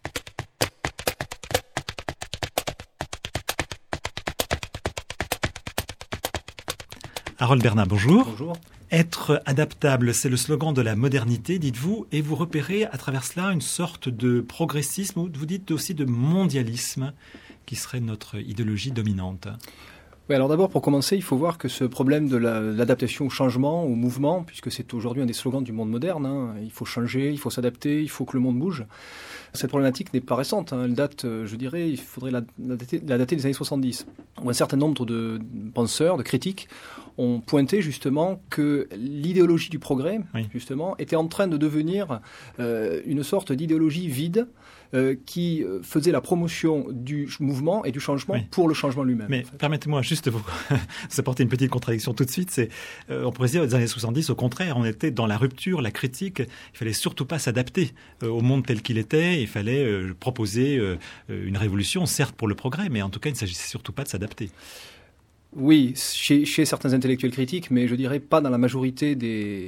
Harold Bernat, bonjour. Bonjour. Être adaptable, c'est le slogan de la modernité, dites-vous, et vous repérez à travers cela une sorte de progressisme, ou vous dites aussi de mondialisme, qui serait notre idéologie dominante. Oui, alors d'abord, pour commencer, il faut voir que ce problème de la, l'adaptation au changement, au mouvement, puisque c'est aujourd'hui un des slogans du monde moderne, hein, il faut changer, il faut s'adapter, il faut que le monde bouge. Cette problématique n'est pas récente, hein, elle date, je dirais, il faudrait la, la, dater, la dater des années soixante-dix, où un certain nombre de penseurs, de critiques, ont pointé justement que l'idéologie du progrès, oui. justement, était en train de devenir euh, une sorte d'idéologie vide, Euh, qui faisait la promotion du mouvement et du changement oui. pour le changement lui-même. Mais en fait. Permettez-moi juste de vous apporter une petite contradiction tout de suite. C'est, euh, on pourrait dire, aux années soixante-dix, au contraire, on était dans la rupture, la critique. Il fallait surtout pas s'adapter euh, au monde tel qu'il était. Il fallait euh, proposer euh, une révolution, certes pour le progrès, mais en tout cas, il ne s'agissait surtout pas de s'adapter. Oui, chez, chez certains intellectuels critiques, mais je dirais pas dans la majorité des,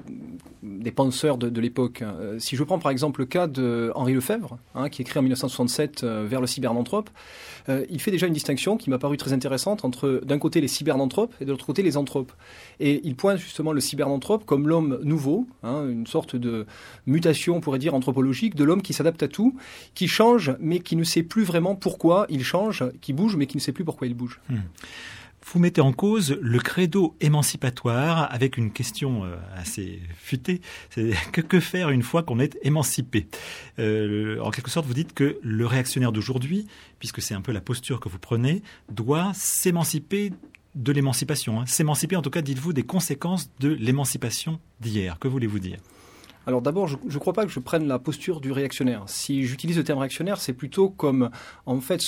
des penseurs de, de l'époque. Euh, si je prends par exemple le cas de Henri Lefebvre, hein, qui écrit en dix-neuf cent soixante-sept euh, vers le cybernanthrope, euh, il fait déjà une distinction qui m'a paru très intéressante entre d'un côté les cybernanthropes et de l'autre côté les anthropes. Et il pointe justement le cybernanthrope comme l'homme nouveau, hein, une sorte de mutation, on pourrait dire, anthropologique, de l'homme qui s'adapte à tout, qui change, mais qui ne sait plus vraiment pourquoi il change, qui bouge, mais qui ne sait plus pourquoi il bouge. Mmh. Vous mettez en cause le credo émancipatoire avec une question euh, assez futée. C'est que, que faire une fois qu'on est émancipé ? euh, En quelque sorte, vous dites que le réactionnaire d'aujourd'hui, puisque c'est un peu la posture que vous prenez, doit s'émanciper de l'émancipation. Hein. S'émanciper, en tout cas, dites-vous, des conséquences de l'émancipation d'hier. Que voulez-vous dire ? Alors d'abord, je ne crois pas que je prenne la posture du réactionnaire. Si j'utilise le terme réactionnaire, c'est plutôt comme, en fait, ce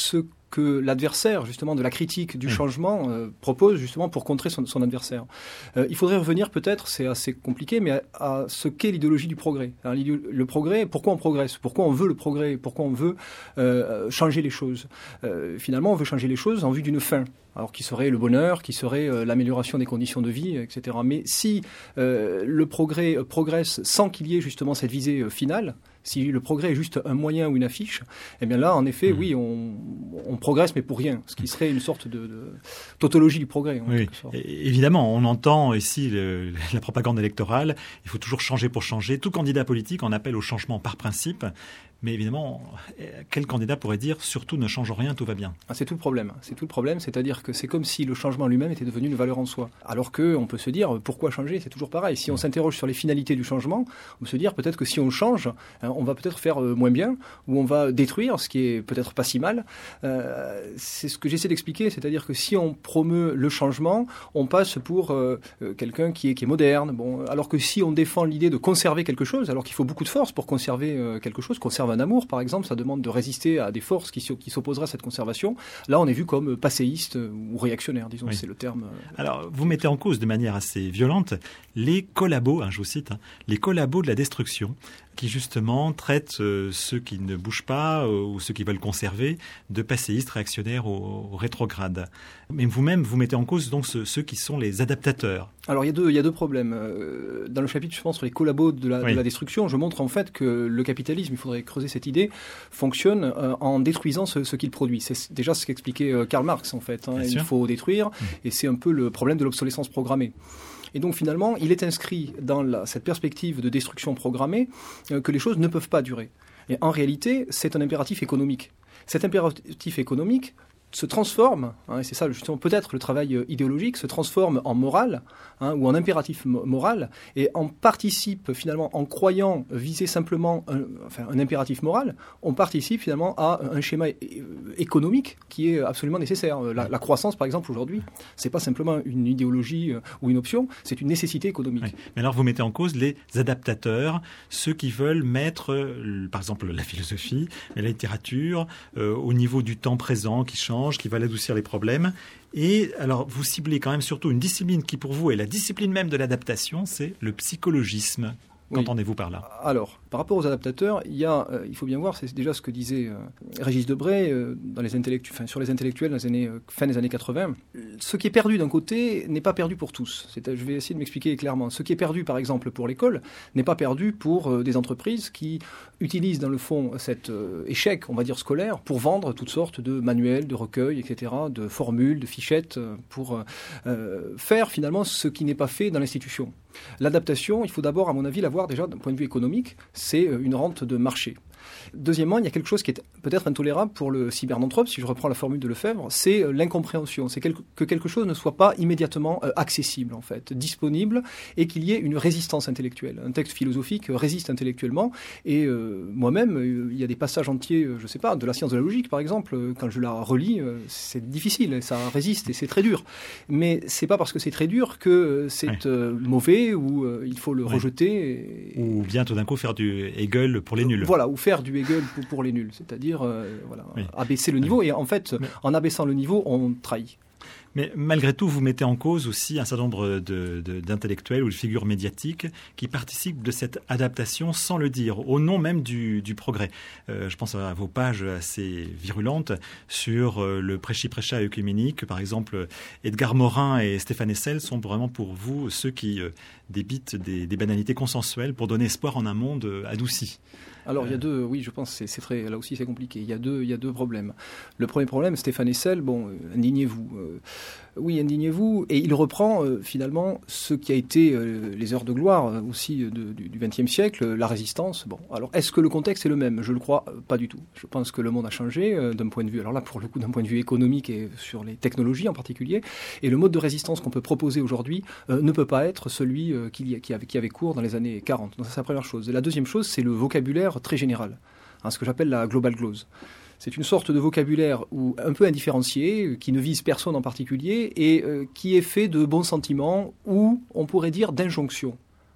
que l'adversaire, justement, de la critique du mmh. changement euh, propose, justement, pour contrer son, son adversaire. Euh, il faudrait revenir, peut-être, c'est assez compliqué, mais à, à ce qu'est l'idéologie du progrès. Alors, le progrès, pourquoi on progresse ? Pourquoi on veut le progrès ? Pourquoi on veut euh, changer les choses ? euh, Finalement, on veut changer les choses en vue d'une fin. Alors qui serait le bonheur, qui serait euh, l'amélioration des conditions de vie, et cetera. Mais si euh, le progrès euh, progresse sans qu'il y ait justement cette visée euh, finale, si le progrès est juste un moyen ou une affiche, eh bien là, en effet, mmh. oui, on, on progresse, mais pour rien, ce qui serait une sorte de, de tautologie du progrès. En oui, et, évidemment, on entend ici le, la propagande électorale, il faut toujours changer pour changer. Tout candidat politique en appelle au changement par principe. Mais évidemment, quel candidat pourrait dire « surtout ne change rien, tout va bien » ? Ah, c'est tout le problème. C'est tout le problème, c'est-à-dire que c'est comme si le changement lui-même était devenu une valeur en soi. Alors qu'on peut se dire « pourquoi changer ?» C'est toujours pareil. Si on s'interroge sur les finalités du changement, on peut se dire peut-être que si on change, on va peut-être faire moins bien, ou on va détruire, ce qui est peut-être pas si mal. Euh, c'est ce que j'essaie d'expliquer, c'est-à-dire que si on promeut le changement, on passe pour euh, quelqu'un qui est, qui est moderne. Bon, alors que si on défend l'idée de conserver quelque chose, alors qu'il faut beaucoup de force pour conserver euh, quelque chose, conserver un amour, par exemple, ça demande de résister à des forces qui, qui s'opposeraient à cette conservation. Là, on est vu comme passéiste ou réactionnaire, disons, oui. C'est le terme. Alors, vous mettez en cause de manière assez violente les collabos, hein, je vous cite, hein, les collabos de la destruction, qui justement traitent euh, ceux qui ne bougent pas euh, ou ceux qui veulent conserver de passéistes, réactionnaires ou, ou rétrogrades. Mais vous-même, vous mettez en cause donc ce, ceux qui sont les adaptateurs. Alors il y a deux, il y a deux problèmes. Dans le chapitre, je pense, sur les collabos de la, oui. de la destruction, je montre en fait que le capitalisme, il faudrait creuser cette idée, fonctionne euh, en détruisant ce, ce qu'il produit. C'est déjà ce qu'expliquait euh, Karl Marx en fait. Hein. Il faut détruire, mmh. et c'est un peu le problème de l'obsolescence programmée. Et donc finalement, il est inscrit dans la, cette perspective de destruction programmée euh, que les choses ne peuvent pas durer. Et en réalité, c'est un impératif économique. Cet impératif économique se transforme, hein, et c'est ça justement peut-être le travail euh, idéologique, se transforme en morale, hein, ou en impératif mo- moral, et on participe finalement, en croyant viser simplement un, enfin, un impératif moral, on participe finalement à un schéma é- économique qui est absolument nécessaire. La, la croissance, par exemple, aujourd'hui, c'est pas simplement une idéologie euh, ou une option, c'est une nécessité économique. Oui. Mais alors vous mettez en cause les adaptateurs, ceux qui veulent mettre, euh, par exemple, la philosophie, la littérature, euh, au niveau du temps présent qui change, qui va adoucir les problèmes. Et alors, vous ciblez quand même surtout une discipline qui, pour vous, est la discipline même de l'adaptation, c'est le psychologisme. Qu'entendez-vous par là ? Alors, par rapport aux adaptateurs, il y a, euh, il faut bien voir, c'est déjà ce que disait euh, Régis Debray euh, dans les intellectu- enfin, sur les intellectuels dans les années, euh, fin des années quatre-vingts. Ce qui est perdu d'un côté n'est pas perdu pour tous. C'est, je vais essayer de m'expliquer clairement. Ce qui est perdu, par exemple, pour l'école, n'est pas perdu pour euh, des entreprises qui utilisent, dans le fond, cet euh, échec, on va dire, scolaire, pour vendre toutes sortes de manuels, de recueils, et cetera, de formules, de fichettes, euh, pour euh, faire, finalement, ce qui n'est pas fait dans l'institution. L'adaptation, il faut d'abord, à mon avis, la voir déjà d'un point de vue économique, c'est une rente de marché. Deuxièmement, il y a quelque chose qui est peut-être intolérable pour le cybernanthrope, si je reprends la formule de Lefebvre, c'est l'incompréhension. C'est que quelque chose ne soit pas immédiatement accessible, en fait, disponible, et qu'il y ait une résistance intellectuelle. Un texte philosophique résiste intellectuellement, et euh, moi-même, euh, il y a des passages entiers, je ne sais pas, de la science de la logique, par exemple, quand je la relis, euh, c'est difficile, ça résiste, et c'est très dur. Mais c'est pas parce que c'est très dur que c'est ouais. euh, mauvais, ou euh, il faut le ouais. rejeter. Et... Ou bien tout d'un coup faire du Hegel pour les nuls. Voilà, ou faire du Hegel pour, pour les nuls, c'est-à-dire euh, voilà, oui. abaisser le niveau, oui. et en fait, Mais... en abaissant le niveau, on trahit. Mais malgré tout, vous mettez en cause aussi un certain nombre de, de, d'intellectuels ou de figures médiatiques qui participent de cette adaptation sans le dire, au nom même du, du progrès. Euh, je pense à vos pages assez virulentes sur euh, le prêchi-prêcha œcuménique. Par exemple, Edgar Morin et Stéphane Hessel sont vraiment pour vous ceux qui euh, débitent des, des banalités consensuelles pour donner espoir en un monde euh, adouci. Alors, il y a deux, oui, je pense, c'est, c'est très, là aussi, c'est compliqué. Il y a deux, il y a deux problèmes. Le premier problème, Stéphane Hessel, bon, euh, indignez-vous. Euh, oui, indignez-vous. Et il reprend, euh, finalement, ce qui a été euh, les heures de gloire euh, aussi de, du, du vingtième siècle, euh, la résistance. Bon, alors, est-ce que le contexte est le même ? Je le crois euh, pas du tout. Je pense que le monde a changé euh, d'un point de vue, alors là, pour le coup, d'un point de vue économique et sur les technologies en particulier. Et le mode de résistance qu'on peut proposer aujourd'hui euh, ne peut pas être celui euh, qui, qui, avait, qui avait cours dans les années quarante. Donc, ça, c'est la première chose. Et la deuxième chose, c'est le vocabulaire très général, hein, ce que j'appelle la global glose. C'est une sorte de vocabulaire où, un peu indifférencié, qui ne vise personne en particulier et euh, qui est fait de bons sentiments ou, on pourrait dire, d'injonctions.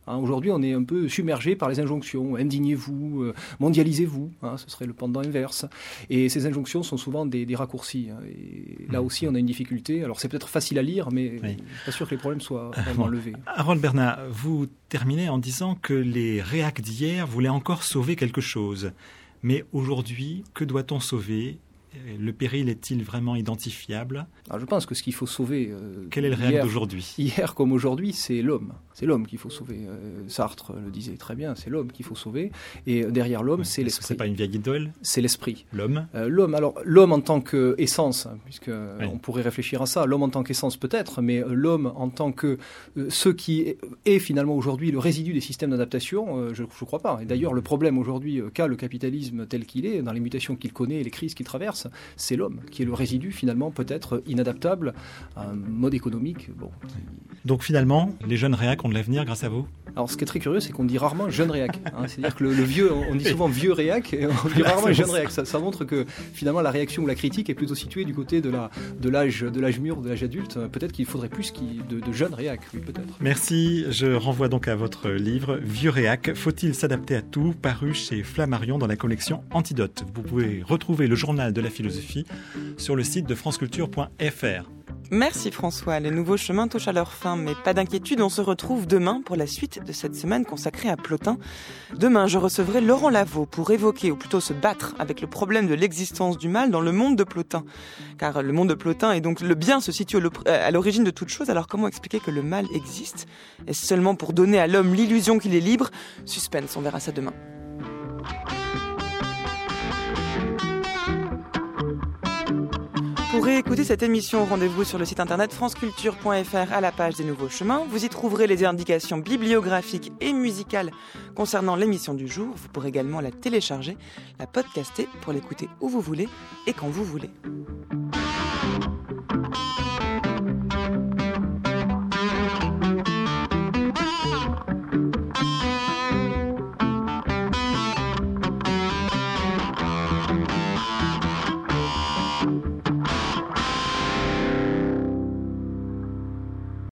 Hein, aujourd'hui, on est un peu submergé par les injonctions. Indignez-vous, euh, mondialisez-vous. Hein, ce serait le pendant inverse. Et ces injonctions sont souvent des, des raccourcis. Hein, et là aussi, on a une difficulté. Alors, c'est peut-être facile à lire, mais oui. je ne suis pas sûr que les problèmes soient vraiment levés. Harold Bernat, vous terminez en disant que les réacs d'hier voulaient encore sauver quelque chose. Mais aujourd'hui, que doit-on sauver ? Le péril est-il vraiment identifiable ? Alors je pense que ce qu'il faut sauver... Euh, Quel est le réac d'aujourd'hui ? Hier comme aujourd'hui, c'est l'homme. C'est l'homme qu'il faut sauver. Euh, Sartre le disait très bien, c'est l'homme qu'il faut sauver. Et derrière l'homme, oui, c'est l'esprit. C'est pas une vieille idole ? C'est l'esprit. L'homme ? euh, L'homme, alors l'homme en tant qu'essence, hein, puisque oui. on pourrait réfléchir à ça. L'homme en tant qu'essence peut-être, mais l'homme en tant que euh, ce qui est, est finalement aujourd'hui le résidu des systèmes d'adaptation, euh, je ne crois pas. Et d'ailleurs, le problème aujourd'hui euh, qu'a le capitalisme tel qu'il est, dans les mutations qu'il connaît et les crises qu'il traverse, c'est l'homme qui est le résidu finalement peut-être inadaptable à un mode économique. Bon, qui... Donc finalement, les jeunes réacs ont de l'avenir grâce à vous ? Alors ce qui est très curieux, c'est qu'on dit rarement jeune réac. Hein, c'est-à-dire que le, le vieux, on dit souvent vieux réac et on dit rarement jeune réac. Ça, ça montre que finalement la réaction ou la critique est plutôt située du côté de, la, de, l'âge, de l'âge mûr, de l'âge adulte. Peut-être qu'il faudrait plus de, de jeunes réac, oui, peut-être. Merci, je renvoie donc à votre livre Vieux réac, faut-il s'adapter à tout, paru chez Flammarion dans la collection Antidote. Vous pouvez retrouver le journal de la philosophie sur le site de franceculture point f r. Merci François, les nouveaux chemins touchent à leur fin, mais pas d'inquiétude, on se retrouve demain pour la suite de cette semaine consacrée à Plotin. Demain, je recevrai Laurent Lavaux pour évoquer, ou plutôt se battre avec le problème de l'existence du mal dans le monde de Plotin. Car le monde de Plotin et donc le bien se situe à l'origine de toute chose, alors comment expliquer que le mal existe ? Est-ce seulement pour donner à l'homme l'illusion qu'il est libre ? Suspense, on verra ça demain. Pour réécouter cette émission, rendez-vous sur le site internet franceculture point f r à la page des Nouveaux Chemins. Vous y trouverez les indications bibliographiques et musicales concernant l'émission du jour. Vous pourrez également la télécharger, la podcaster pour l'écouter où vous voulez et quand vous voulez.